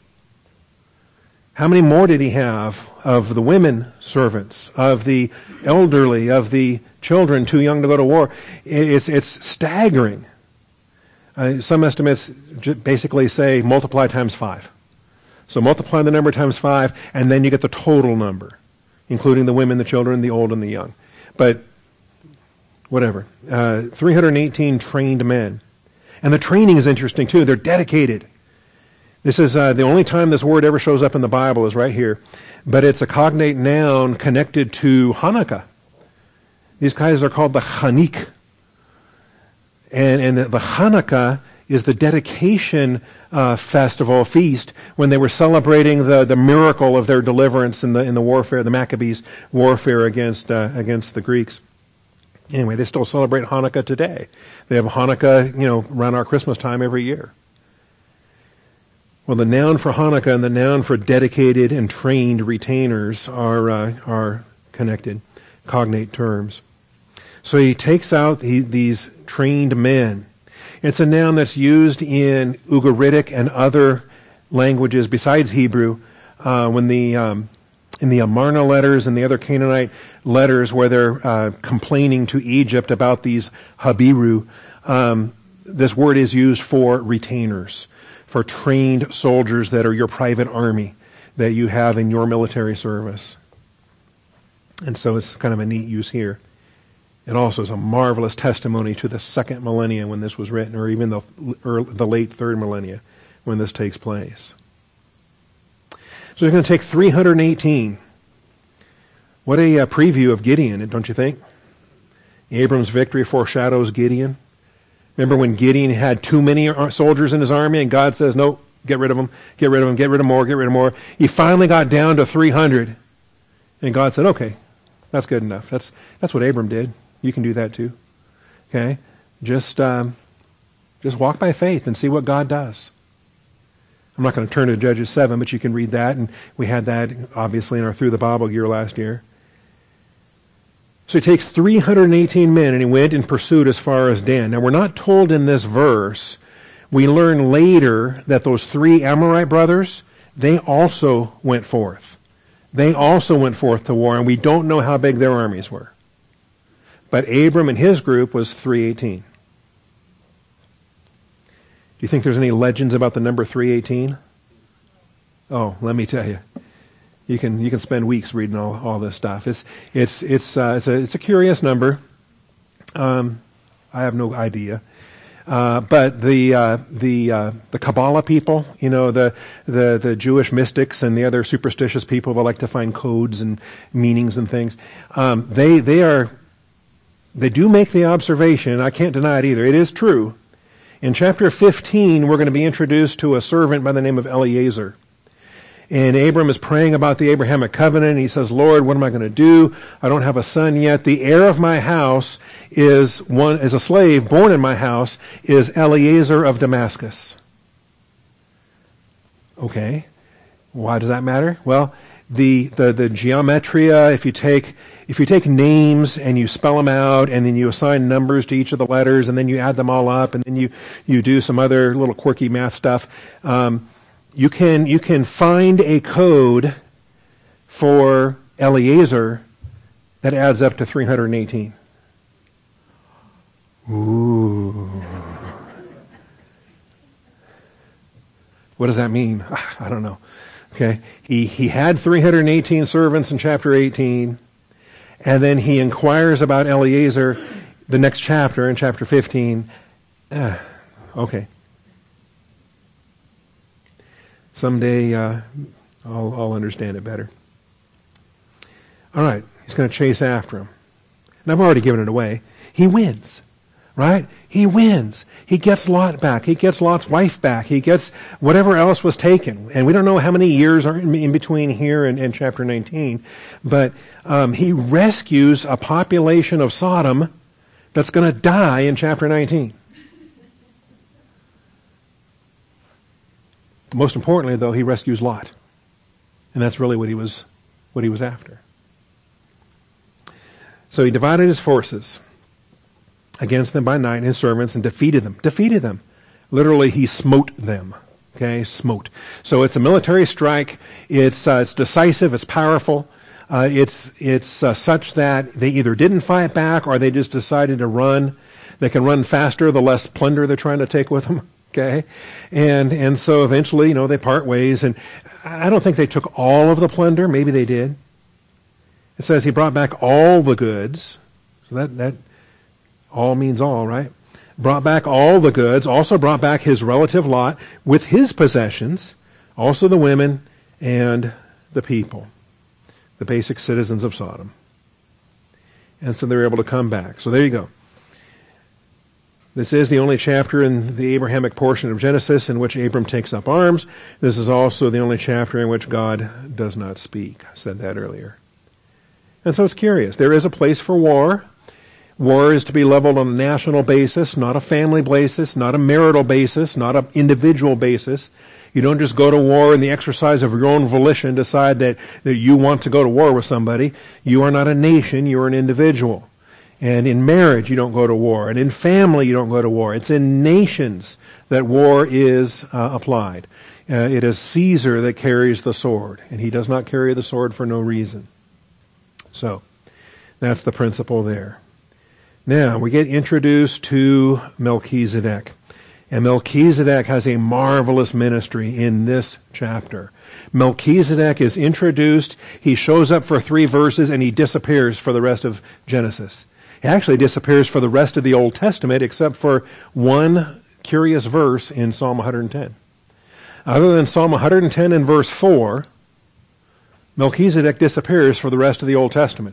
How many more did he have of the women servants, of the elderly, of the children too young to go to war? It's, it's staggering. Uh, some estimates basically say multiply times five. So multiply the number times five, and then you get the total number, including the women, the children, the old, and the young. But whatever. Uh, three hundred eighteen trained men. And the training is interesting too. They're dedicated. This is uh, the only time this word ever shows up in the Bible is right here. But it's a cognate noun connected to Hanukkah. These guys are called the Chanik. And, and the, the Hanukkah is the dedication uh, festival, feast, when they were celebrating the, the miracle of their deliverance in the in the warfare, the Maccabees' warfare against uh, against the Greeks. Anyway, they still celebrate Hanukkah today. They have Hanukkah, you know, around our Christmas time every year. Well, the noun for Hanukkah and the noun for dedicated and trained retainers are uh, are connected, cognate terms. So he takes out he, these trained men. It's a noun that's used in Ugaritic and other languages besides Hebrew. Uh, when the um, in the Amarna letters and the other Canaanite letters where they're uh, complaining to Egypt about these Habiru, um, this word is used for retainers, for trained soldiers that are your private army that you have in your military service. And so it's kind of a neat use here. It also is a marvelous testimony to the second millennia when this was written, or even the, or the late third millennia when this takes place. So it's going to take three hundred eighteen. What a uh, preview of Gideon, don't you think? Abram's victory foreshadows Gideon. Remember when Gideon had too many soldiers in his army and God says, no, get rid of them, get rid of them, get rid of more, get rid of more. He finally got down to three hundred. And God said, okay, that's good enough. That's that's what Abram did. You can do that too. Okay? Just um, just walk by faith and see what God does. I'm not going to turn to Judges seven, but you can read that. And we had that, obviously, in our Through the Bible year last year. So he takes three hundred eighteen men and he went and pursued as far as Dan. Now, we're not told in this verse. We learn later that those three Amorite brothers, they also went forth. They also went forth to war, and we don't know how big their armies were. But Abram and his group was three eighteen. Do you think there's any legends about the number three eighteen? Oh, let me tell you. You can you can spend weeks reading all, all this stuff. It's it's it's uh, it's a it's a curious number. Um, I have no idea. Uh, but the uh, the uh, the Kabbalah people, you know, the, the the Jewish mystics and the other superstitious people that like to find codes and meanings and things, um, they they are they do make the observation. I can't deny it either. It is true. In chapter fifteen, we're going to be introduced to a servant by the name of Eliezer. And Abram is praying about the Abrahamic covenant. And he says, Lord, what am I going to do? I don't have a son yet. The heir of my house is one, is a slave born in my house, is Eliezer of Damascus. Okay. Why does that matter? Well, the, the, the geometria, if you take, if you take names and you spell them out and then you assign numbers to each of the letters and then you add them all up and then you, you do some other little quirky math stuff, um, You can you can find a code for Eliezer that adds up to three hundred eighteen. Ooh. What does that mean? I don't know. Okay. He he had three hundred eighteen servants in chapter eighteen, and then he inquires about Eliezer the next chapter in chapter fifteen. Ah, okay. Someday uh, I'll, I'll understand it better. All right, he's going to chase after him. And I've already given it away. He wins. right? He wins. He gets Lot back. He gets Lot's wife back. He gets whatever else was taken. And we don't know how many years are in, in between here and, and chapter nineteen. But um, he rescues a population of Sodom that's going to die in chapter nineteen. Most importantly, though, he rescues Lot. And that's really what he was, what he was after. So he divided his forces against them by night and his servants and defeated them. Defeated them. Literally, he smote them. Okay, smote. So it's a military strike. It's uh, it's decisive. It's powerful. Uh, it's it's uh, such that they either didn't fight back or they just decided to run. They can run faster the less plunder they're trying to take with them. Okay, and and so eventually, you know, they part ways. And I don't think they took all of the plunder. Maybe they did. It says he brought back all the goods. So that that all means all, right? Brought back all the goods. Also brought back his relative Lot with his possessions. Also the women and the people, the basic citizens of Sodom. And so they're able to come back. So there you go. This is the only chapter in the Abrahamic portion of Genesis in which Abram takes up arms. This is also the only chapter in which God does not speak. I said that earlier. And so it's curious. There is a place for war. War is to be leveled on a national basis, not a family basis, not a marital basis, not an individual basis. You don't just go to war in the exercise of your own volition, decide that, that you want to go to war with somebody. You are not a nation, you are an individual. And in marriage, you don't go to war. And in family, you don't go to war. It's in nations that war is uh, applied. Uh, it is Caesar that carries the sword, and he does not carry the sword for no reason. So, that's the principle there. Now, we get introduced to Melchizedek. And Melchizedek has a marvelous ministry in this chapter. Melchizedek is introduced, he shows up for three verses, and he disappears for the rest of Genesis. He actually disappears for the rest of the Old Testament, except for one curious verse in Psalm one hundred ten. Other than Psalm one hundred ten and verse four, Melchizedek disappears for the rest of the Old Testament.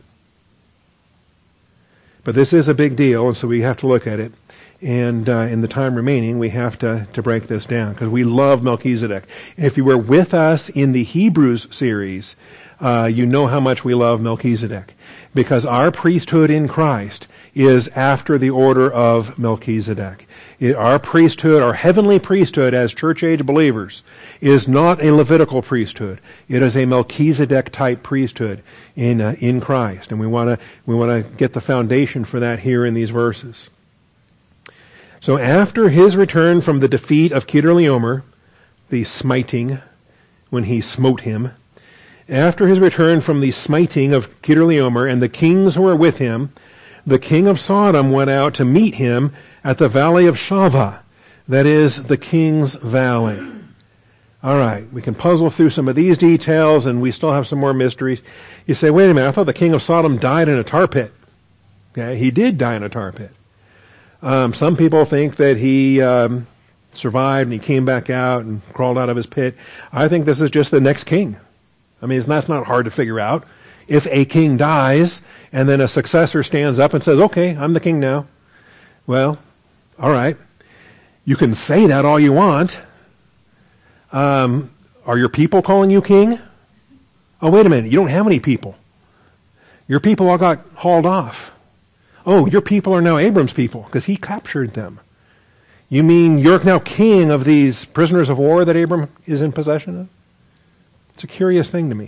But this is a big deal, and so we have to look at it. And uh, in the time remaining, we have to, to break this down, because we love Melchizedek. If you were with us in the Hebrews series, uh, you know how much we love Melchizedek. Because our priesthood in Christ is after the order of Melchizedek. It, our priesthood, our heavenly priesthood as church-age believers, is not a Levitical priesthood. It is a Melchizedek-type priesthood in uh, in Christ, and we want to we want to get the foundation for that here in these verses. So after his return from the defeat of Kedorlaomer, the smiting, when he smote him, after his return from the smiting of Kedorlaomer and the kings who were with him, the king of Sodom went out to meet him at the valley of Shaveh, that is, the king's valley. All right, we can puzzle through some of these details, and we still have some more mysteries. You say, wait a minute, I thought the king of Sodom died in a tar pit. Okay, he did die in a tar pit. Um, some people think that he um, survived and he came back out and crawled out of his pit. I think this is just the next king. I mean, it's, that's not hard to figure out. If a king dies and then a successor stands up and says, okay, I'm the king now. Well, all right. You can say that all you want. Um, are your people calling you king? Oh, wait a minute. You don't have any people. Your people all got hauled off. Oh, your people are now Abram's people because he captured them. You mean you're now king of these prisoners of war that Abram is in possession of? It's a curious thing to me.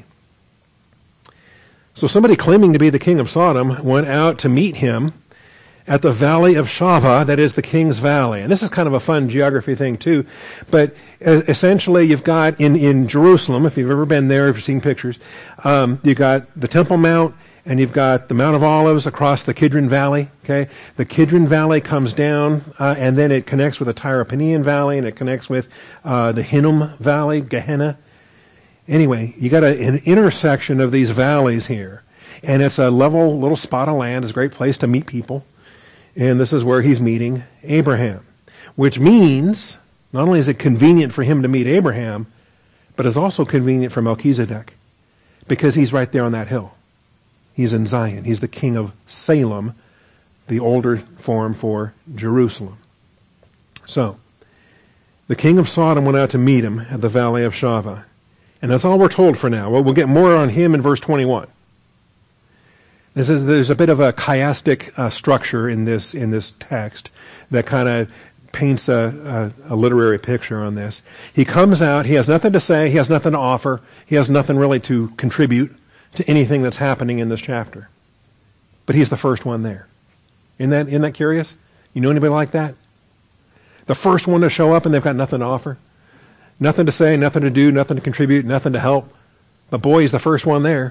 So somebody claiming to be the king of Sodom went out to meet him at the valley of Shaveh, that is the king's valley. And this is kind of a fun geography thing too. But essentially you've got in, in Jerusalem, if you've ever been there, if you've seen pictures, um, you've got the Temple Mount, and you've got the Mount of Olives across the Kidron Valley. Okay, the Kidron Valley comes down, uh, and then it connects with the Tyropanian Valley, and it connects with uh, the Hinnom Valley, Gehenna. Anyway, you got a, an intersection of these valleys here, and it's a level little spot of land. It's a great place to meet people, and this is where he's meeting Abraham, which means not only is it convenient for him to meet Abraham, but it's also convenient for Melchizedek because he's right there on that hill. He's in Zion. He's the king of Salem, the older form for Jerusalem. So, the king of Sodom went out to meet him at the valley of Shaveh. And that's all we're told for now. Well, we'll get more on him in verse twenty-one. This is, there's a bit of a chiastic uh, structure in this in this text that kind of paints a, a, a literary picture on this. He comes out, he has nothing to say, he has nothing to offer, he has nothing really to contribute to anything that's happening in this chapter. But he's the first one there. Isn't that, isn't that curious? You know anybody like that? The first one to show up and they've got nothing to offer. Nothing to say, nothing to do, nothing to contribute, nothing to help. But boy, he's the first one there.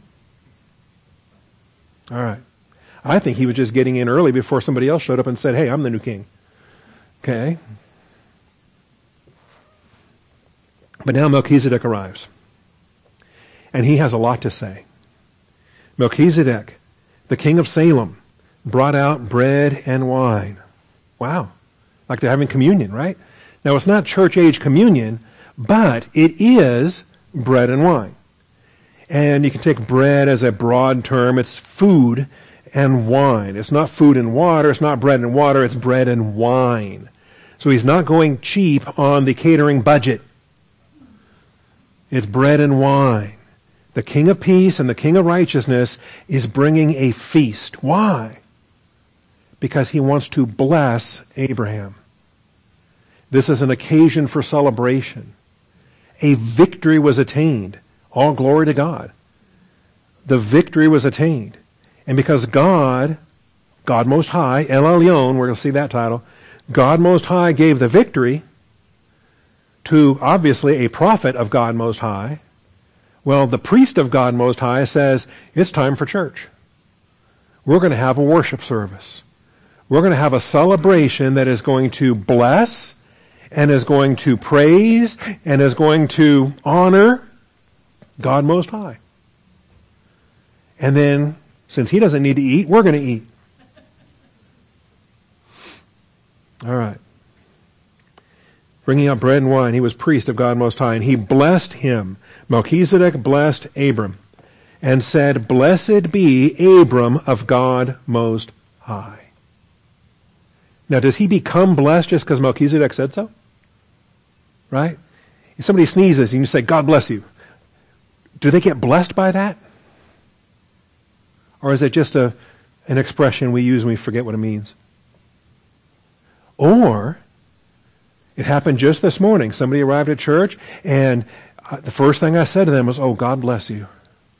All right. I think he was just getting in early before somebody else showed up and said, hey, I'm the new king. Okay. But now Melchizedek arrives. And he has a lot to say. Melchizedek, the king of Salem, brought out bread and wine. Wow. Like they're having communion, right? Now, it's not church-age communion, but it is bread and wine. And you can take bread as a broad term. It's food and wine. It's not food and water. It's not bread and water. It's bread and wine. So he's not going cheap on the catering budget. It's bread and wine. The King of Peace and the King of Righteousness is bringing a feast. Why? Because he wants to bless Abraham. This is an occasion for celebration. A victory was attained. All glory to God. The victory was attained. And because God, God Most High, El Elyon, we're going to see that title, God Most High gave the victory to, obviously, a prophet of God Most High. Well, the priest of God Most High says, it's time for church. We're going to have a worship service. We're going to have a celebration that is going to bless and is going to praise and is going to honor God Most High. And then, since he doesn't need to eat, we're going to eat. All right. Bringing out bread and wine, he was priest of God Most High, and he blessed him. Melchizedek blessed Abram and said, blessed be Abram of God Most High. Now, does he become blessed just because Melchizedek said so? Right? If somebody sneezes and you say, God bless you, do they get blessed by that? Or is it just a, an expression we use and we forget what it means? Or it happened just this morning. Somebody arrived at church and the first thing I said to them was, oh, God bless you.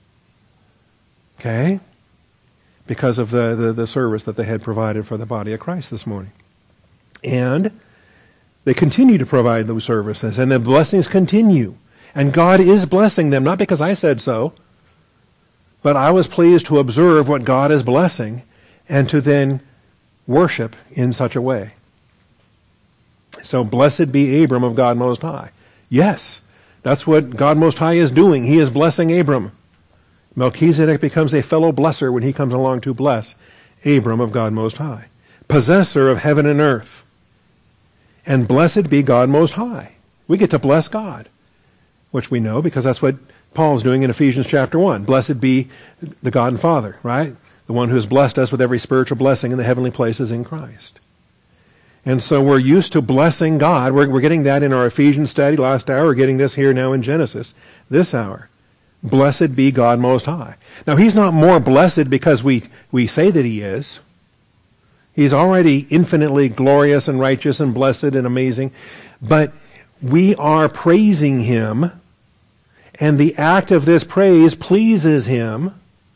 Okay? Because of the, the, the service that they had provided for the body of Christ this morning. And they continue to provide those services, and the blessings continue. And God is blessing them, not because I said so, but I was pleased to observe what God is blessing and to then worship in such a way. So blessed be Abram of God Most High. Yes, that's what God Most High is doing. He is blessing Abram. Melchizedek becomes a fellow blesser when he comes along to bless Abram of God Most High. Possessor of heaven and earth. And blessed be God Most High. We get to bless God, which we know because that's what Paul's doing in Ephesians chapter one. Blessed be the God and Father, right? The one who has blessed us with every spiritual blessing in the heavenly places in Christ. And so we're used to blessing God. We're, we're getting that in our Ephesians study last hour. We're getting this here now in Genesis this hour. Blessed be God Most High. Now, he's not more blessed because we, we say that he is. He's already infinitely glorious and righteous and blessed and amazing. But we are praising him, and the act of this praise pleases him.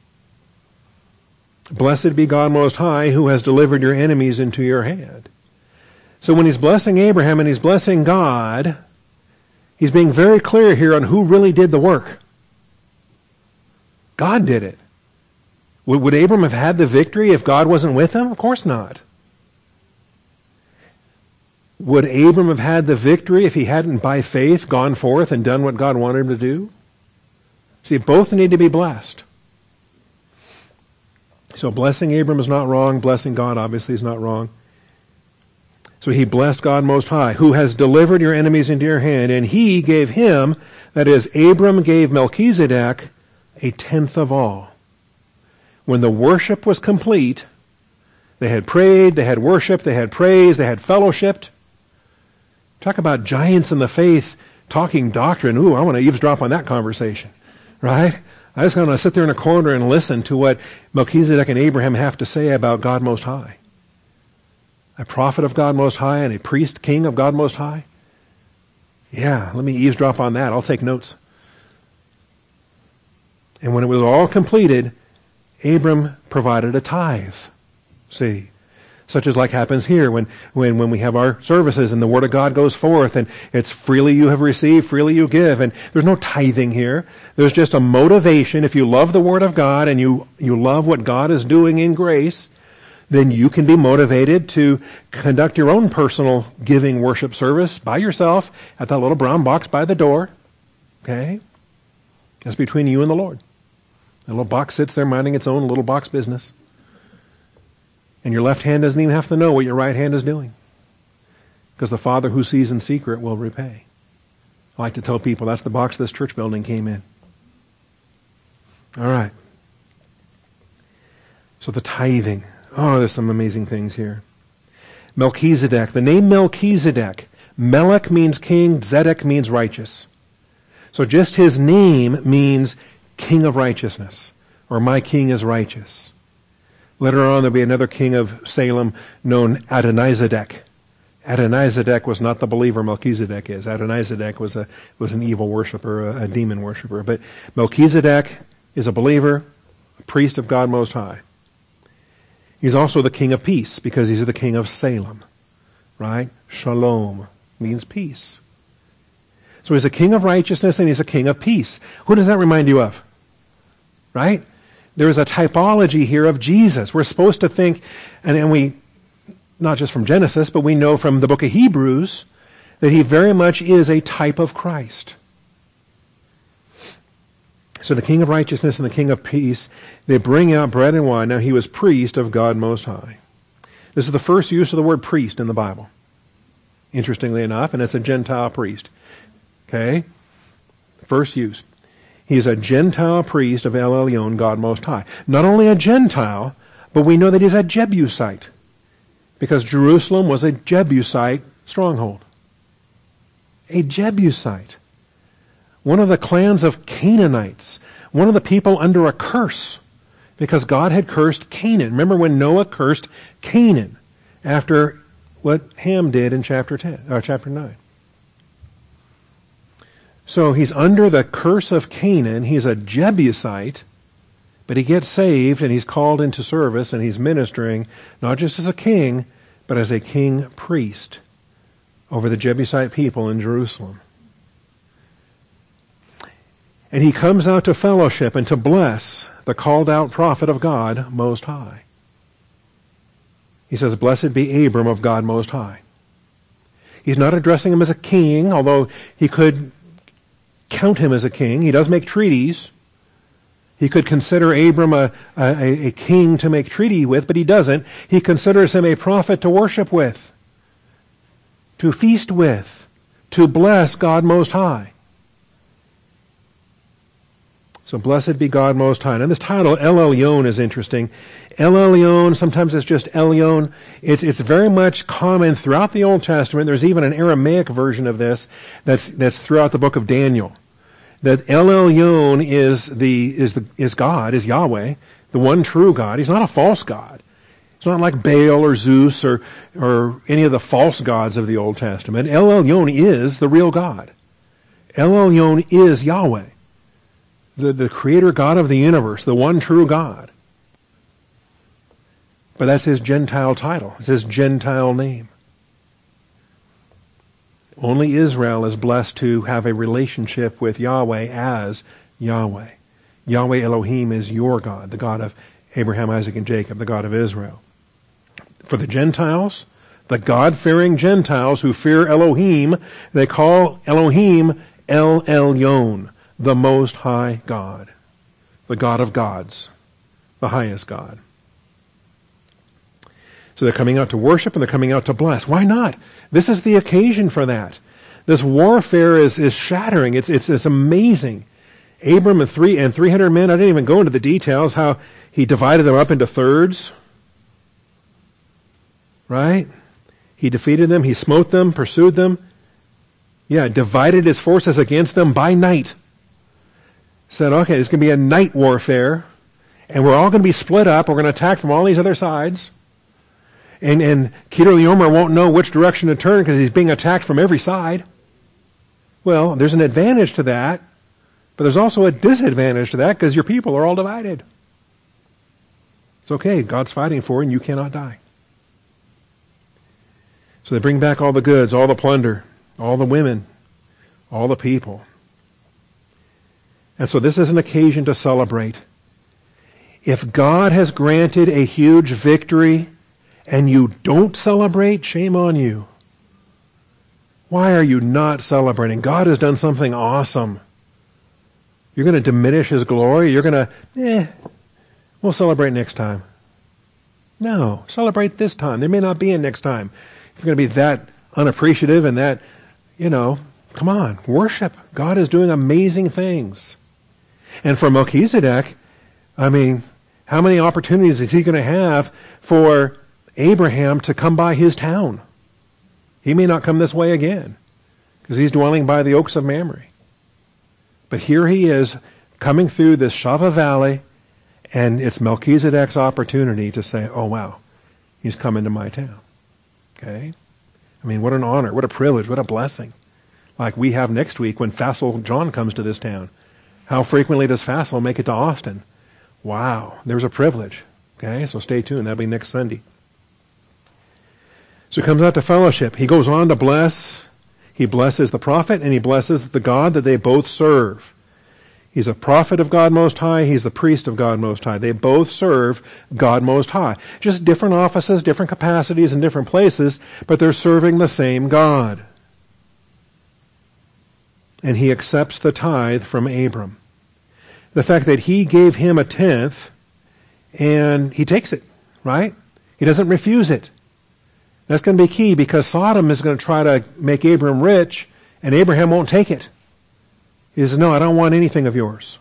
Blessed be God Most High, who has delivered your enemies into your hand. So when he's blessing Abraham and he's blessing God, he's being very clear here on who really did the work. God did it. Would, would Abram have had the victory if God wasn't with him? Of course not. Would Abram have had the victory if he hadn't by faith gone forth and done what God wanted him to do? See, both need to be blessed. So blessing Abram is not wrong. Blessing God obviously is not wrong. So he blessed God Most High, who has delivered your enemies into your hand, and he gave him, that is, Abram gave Melchizedek, a tenth of all. When the worship was complete, They had prayed, they had worshiped, they had praised, they had fellowshipped. Talk about giants in the faith talking doctrine. Ooh, I want to eavesdrop on that conversation, right? I just want to sit there in a corner and listen to what Melchizedek and Abraham have to say about God Most High. A prophet of God Most High and a priest king of God Most High. Yeah, let me eavesdrop on that. I'll take notes. And when it was all completed, Abram provided a tithe. See, such as like happens here when, when, when we have our services and the Word of God goes forth and it's freely you have received, freely you give. And there's no tithing here. There's just a motivation. If you love the Word of God and you, you love what God is doing in grace, then you can be motivated to conduct your own personal giving worship service by yourself at that little brown box by the door. Okay? That's between you and the Lord. The little box sits there minding its own little box business. And your left hand doesn't even have to know what your right hand is doing. Because the Father who sees in secret will repay. I like to tell people that's the box this church building came in. All right. So the tithing. Oh, there's some amazing things here. Melchizedek. The name Melchizedek. Melech means king. Zedek means righteous. So just his name means king of righteousness. Or my king is righteous. Later on, there'll be another king of Salem known Adonizedek. Adonizedek was not the believer Melchizedek is. Adonizedek was a was an evil worshiper, a, a demon worshiper. But Melchizedek is a believer, a priest of God Most High. He's also the king of peace because he's the king of Salem, right? Shalom means peace. So he's a king of righteousness and he's a king of peace. Who does that remind you of? Right? There is a typology here of Jesus. We're supposed to think, and, and we, not just from Genesis, but we know from the book of Hebrews, that he very much is a type of Christ. So the king of righteousness and the king of peace, they bring out bread and wine. Now he was priest of God Most High. This is the first use of the word priest in the Bible, interestingly enough, and it's a Gentile priest. Okay? First use. He is a Gentile priest of El Elyon, God Most High. Not only a Gentile, but we know that he's a Jebusite, because Jerusalem was a Jebusite stronghold. A Jebusite. One of the clans of Canaanites. One of the people under a curse, because God had cursed Canaan. Remember when Noah cursed Canaan after what Ham did in chapter ten, or chapter nine. So he's under the curse of Canaan. He's a Jebusite, but he gets saved and he's called into service and he's ministering not just as a king, but as a king priest over the Jebusite people in Jerusalem. And he comes out to fellowship and to bless the called out prophet of God Most High. He says, "Blessed be Abram of God Most High." He's not addressing him as a king, although he could count him as a king. He does make treaties. He could consider Abram a, a, a king to make treaty with, but he doesn't. He considers him a prophet to worship with, to feast with, to bless God Most High. So blessed be God Most High. And this title, El Elyon, is interesting. El Elyon, sometimes it's just Elyon. It's, it's very much common throughout the Old Testament. There's even an Aramaic version of this that's, that's throughout the book of Daniel. That El Elyon is the, is the, is God, is Yahweh, the one true God. He's not a false God. It's not like Baal or Zeus or, or any of the false gods of the Old Testament. El Elyon is the real God. El Elyon is Yahweh. The, the creator God of the universe, the one true God. But that's his Gentile title. It's his Gentile name. Only Israel is blessed to have a relationship with Yahweh as Yahweh. Yahweh Elohim is your God, the God of Abraham, Isaac, and Jacob, the God of Israel. For the Gentiles, the God-fearing Gentiles who fear Elohim, they call Elohim El Elyon, the Most High God, the God of gods, the highest God. So they're coming out to worship and they're coming out to bless. Why not? This is the occasion for that. This warfare is, is shattering. It's, it's, it's amazing. Abram and three and three hundred men, I didn't even go into the details, how he divided them up into thirds. right? He defeated them, he smote them, pursued them. Yeah, divided his forces against them by night. Said, okay, it's going to be a night warfare, and we're all going to be split up. We're going to attack from all these other sides. And, and Chedorlaomer won't know which direction to turn because he's being attacked from every side. Well, there's an advantage to that, but there's also a disadvantage to that because your people are all divided. It's okay, God's fighting for you and you cannot die. So they bring back all the goods, all the plunder, all the women, all the people. And so this is an occasion to celebrate. If God has granted a huge victory and you don't celebrate, shame on you. Why are you not celebrating? God has done something awesome. You're going to diminish His glory? You're going to, eh, we'll celebrate next time. No, celebrate this time. There may not be a next time. If you're going to be that unappreciative and that, you know, come on, worship. God is doing amazing things. And for Melchizedek, I mean, how many opportunities is he going to have for Abraham to come by his town? He may not come this way again because he's dwelling by the oaks of Mamre. But here he is coming through this Shava Valley, and it's Melchizedek's opportunity to say, oh wow, he's coming to my town. Okay? I mean, what an honor, what a privilege, what a blessing. Like we have next week when Fassel John comes to this town. How frequently does Fassel make it to Austin? Wow, there's a privilege. Okay, so stay tuned. That'll be next Sunday. So he comes out to fellowship. He goes on to bless. He blesses the prophet and he blesses the God that they both serve. He's a prophet of God Most High. He's the priest of God Most High. They both serve God Most High. Just different offices, different capacities in different places, but they're serving the same God. And he accepts the tithe from Abram. The fact that he gave him a tenth and he takes it, right? He doesn't refuse it. That's going to be key because Sodom is going to try to make Abram rich and Abraham won't take it. He says, no, I don't want anything of yours.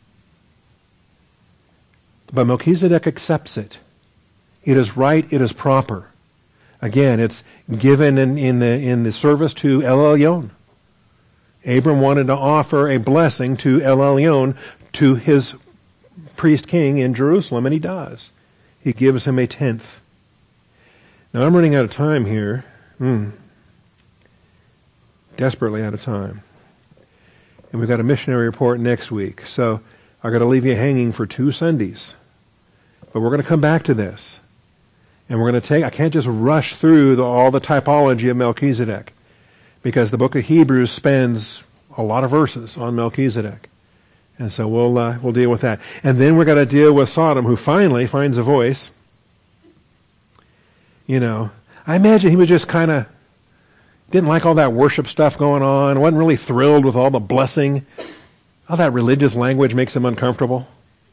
But Melchizedek accepts it. It is right, it is proper. Again, it's given in, in, the, in the service to El Elyon. Abram wanted to offer a blessing to El Elyon, to his priest king in Jerusalem, and he does. He gives him a tenth. Now I'm running out of time here. Mm. Desperately out of time. And we've got a missionary report next week. So I've got to leave you hanging for two Sundays. But we're going to come back to this. And we're going to take, I can't just rush through the, all the typology of Melchizedek. Because the book of Hebrews spends a lot of verses on Melchizedek. And so we'll uh, we'll deal with that. And then we're going to deal with Sodom, who finally finds a voice. You know, I imagine he was just kind of, didn't like all that worship stuff going on, wasn't really thrilled with all the blessing. All that religious language makes him uncomfortable.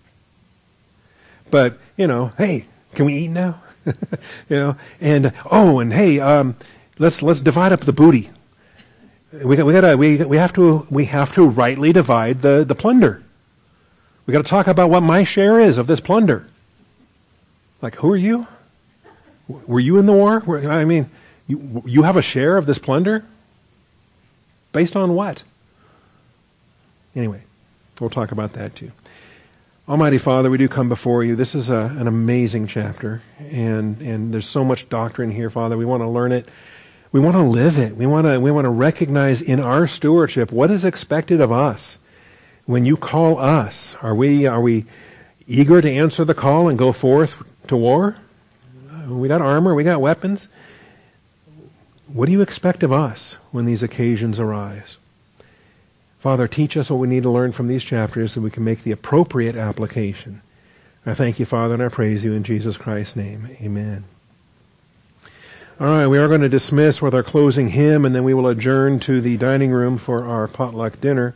But, you know, hey, can we eat now? you know, and, oh, and hey, um, let's let's divide up the booty. We got, we got to, we, we have to, we have to rightly divide the, the plunder. We got to talk about what my share is of this plunder. Like, who are you? Were you in the war? I mean, you, you have a share of this plunder? Based on what? Anyway, we'll talk about that too. Almighty Father, we do come before you. This is a, an amazing chapter, and, and there's so much doctrine here, Father. We want to learn it. We want to live it. We want to we want to recognize in our stewardship what is expected of us. When you call us, are we are we eager to answer the call and go forth to war? We got armor, we got weapons. What do you expect of us when these occasions arise? Father, teach us what we need to learn from these chapters so we can make the appropriate application. I thank you, Father, and I praise you in Jesus Christ's name. Amen. All right, we are going to dismiss with our closing hymn, and then we will adjourn to the dining room for our potluck dinner.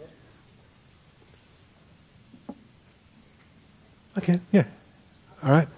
Okay, yeah. All right.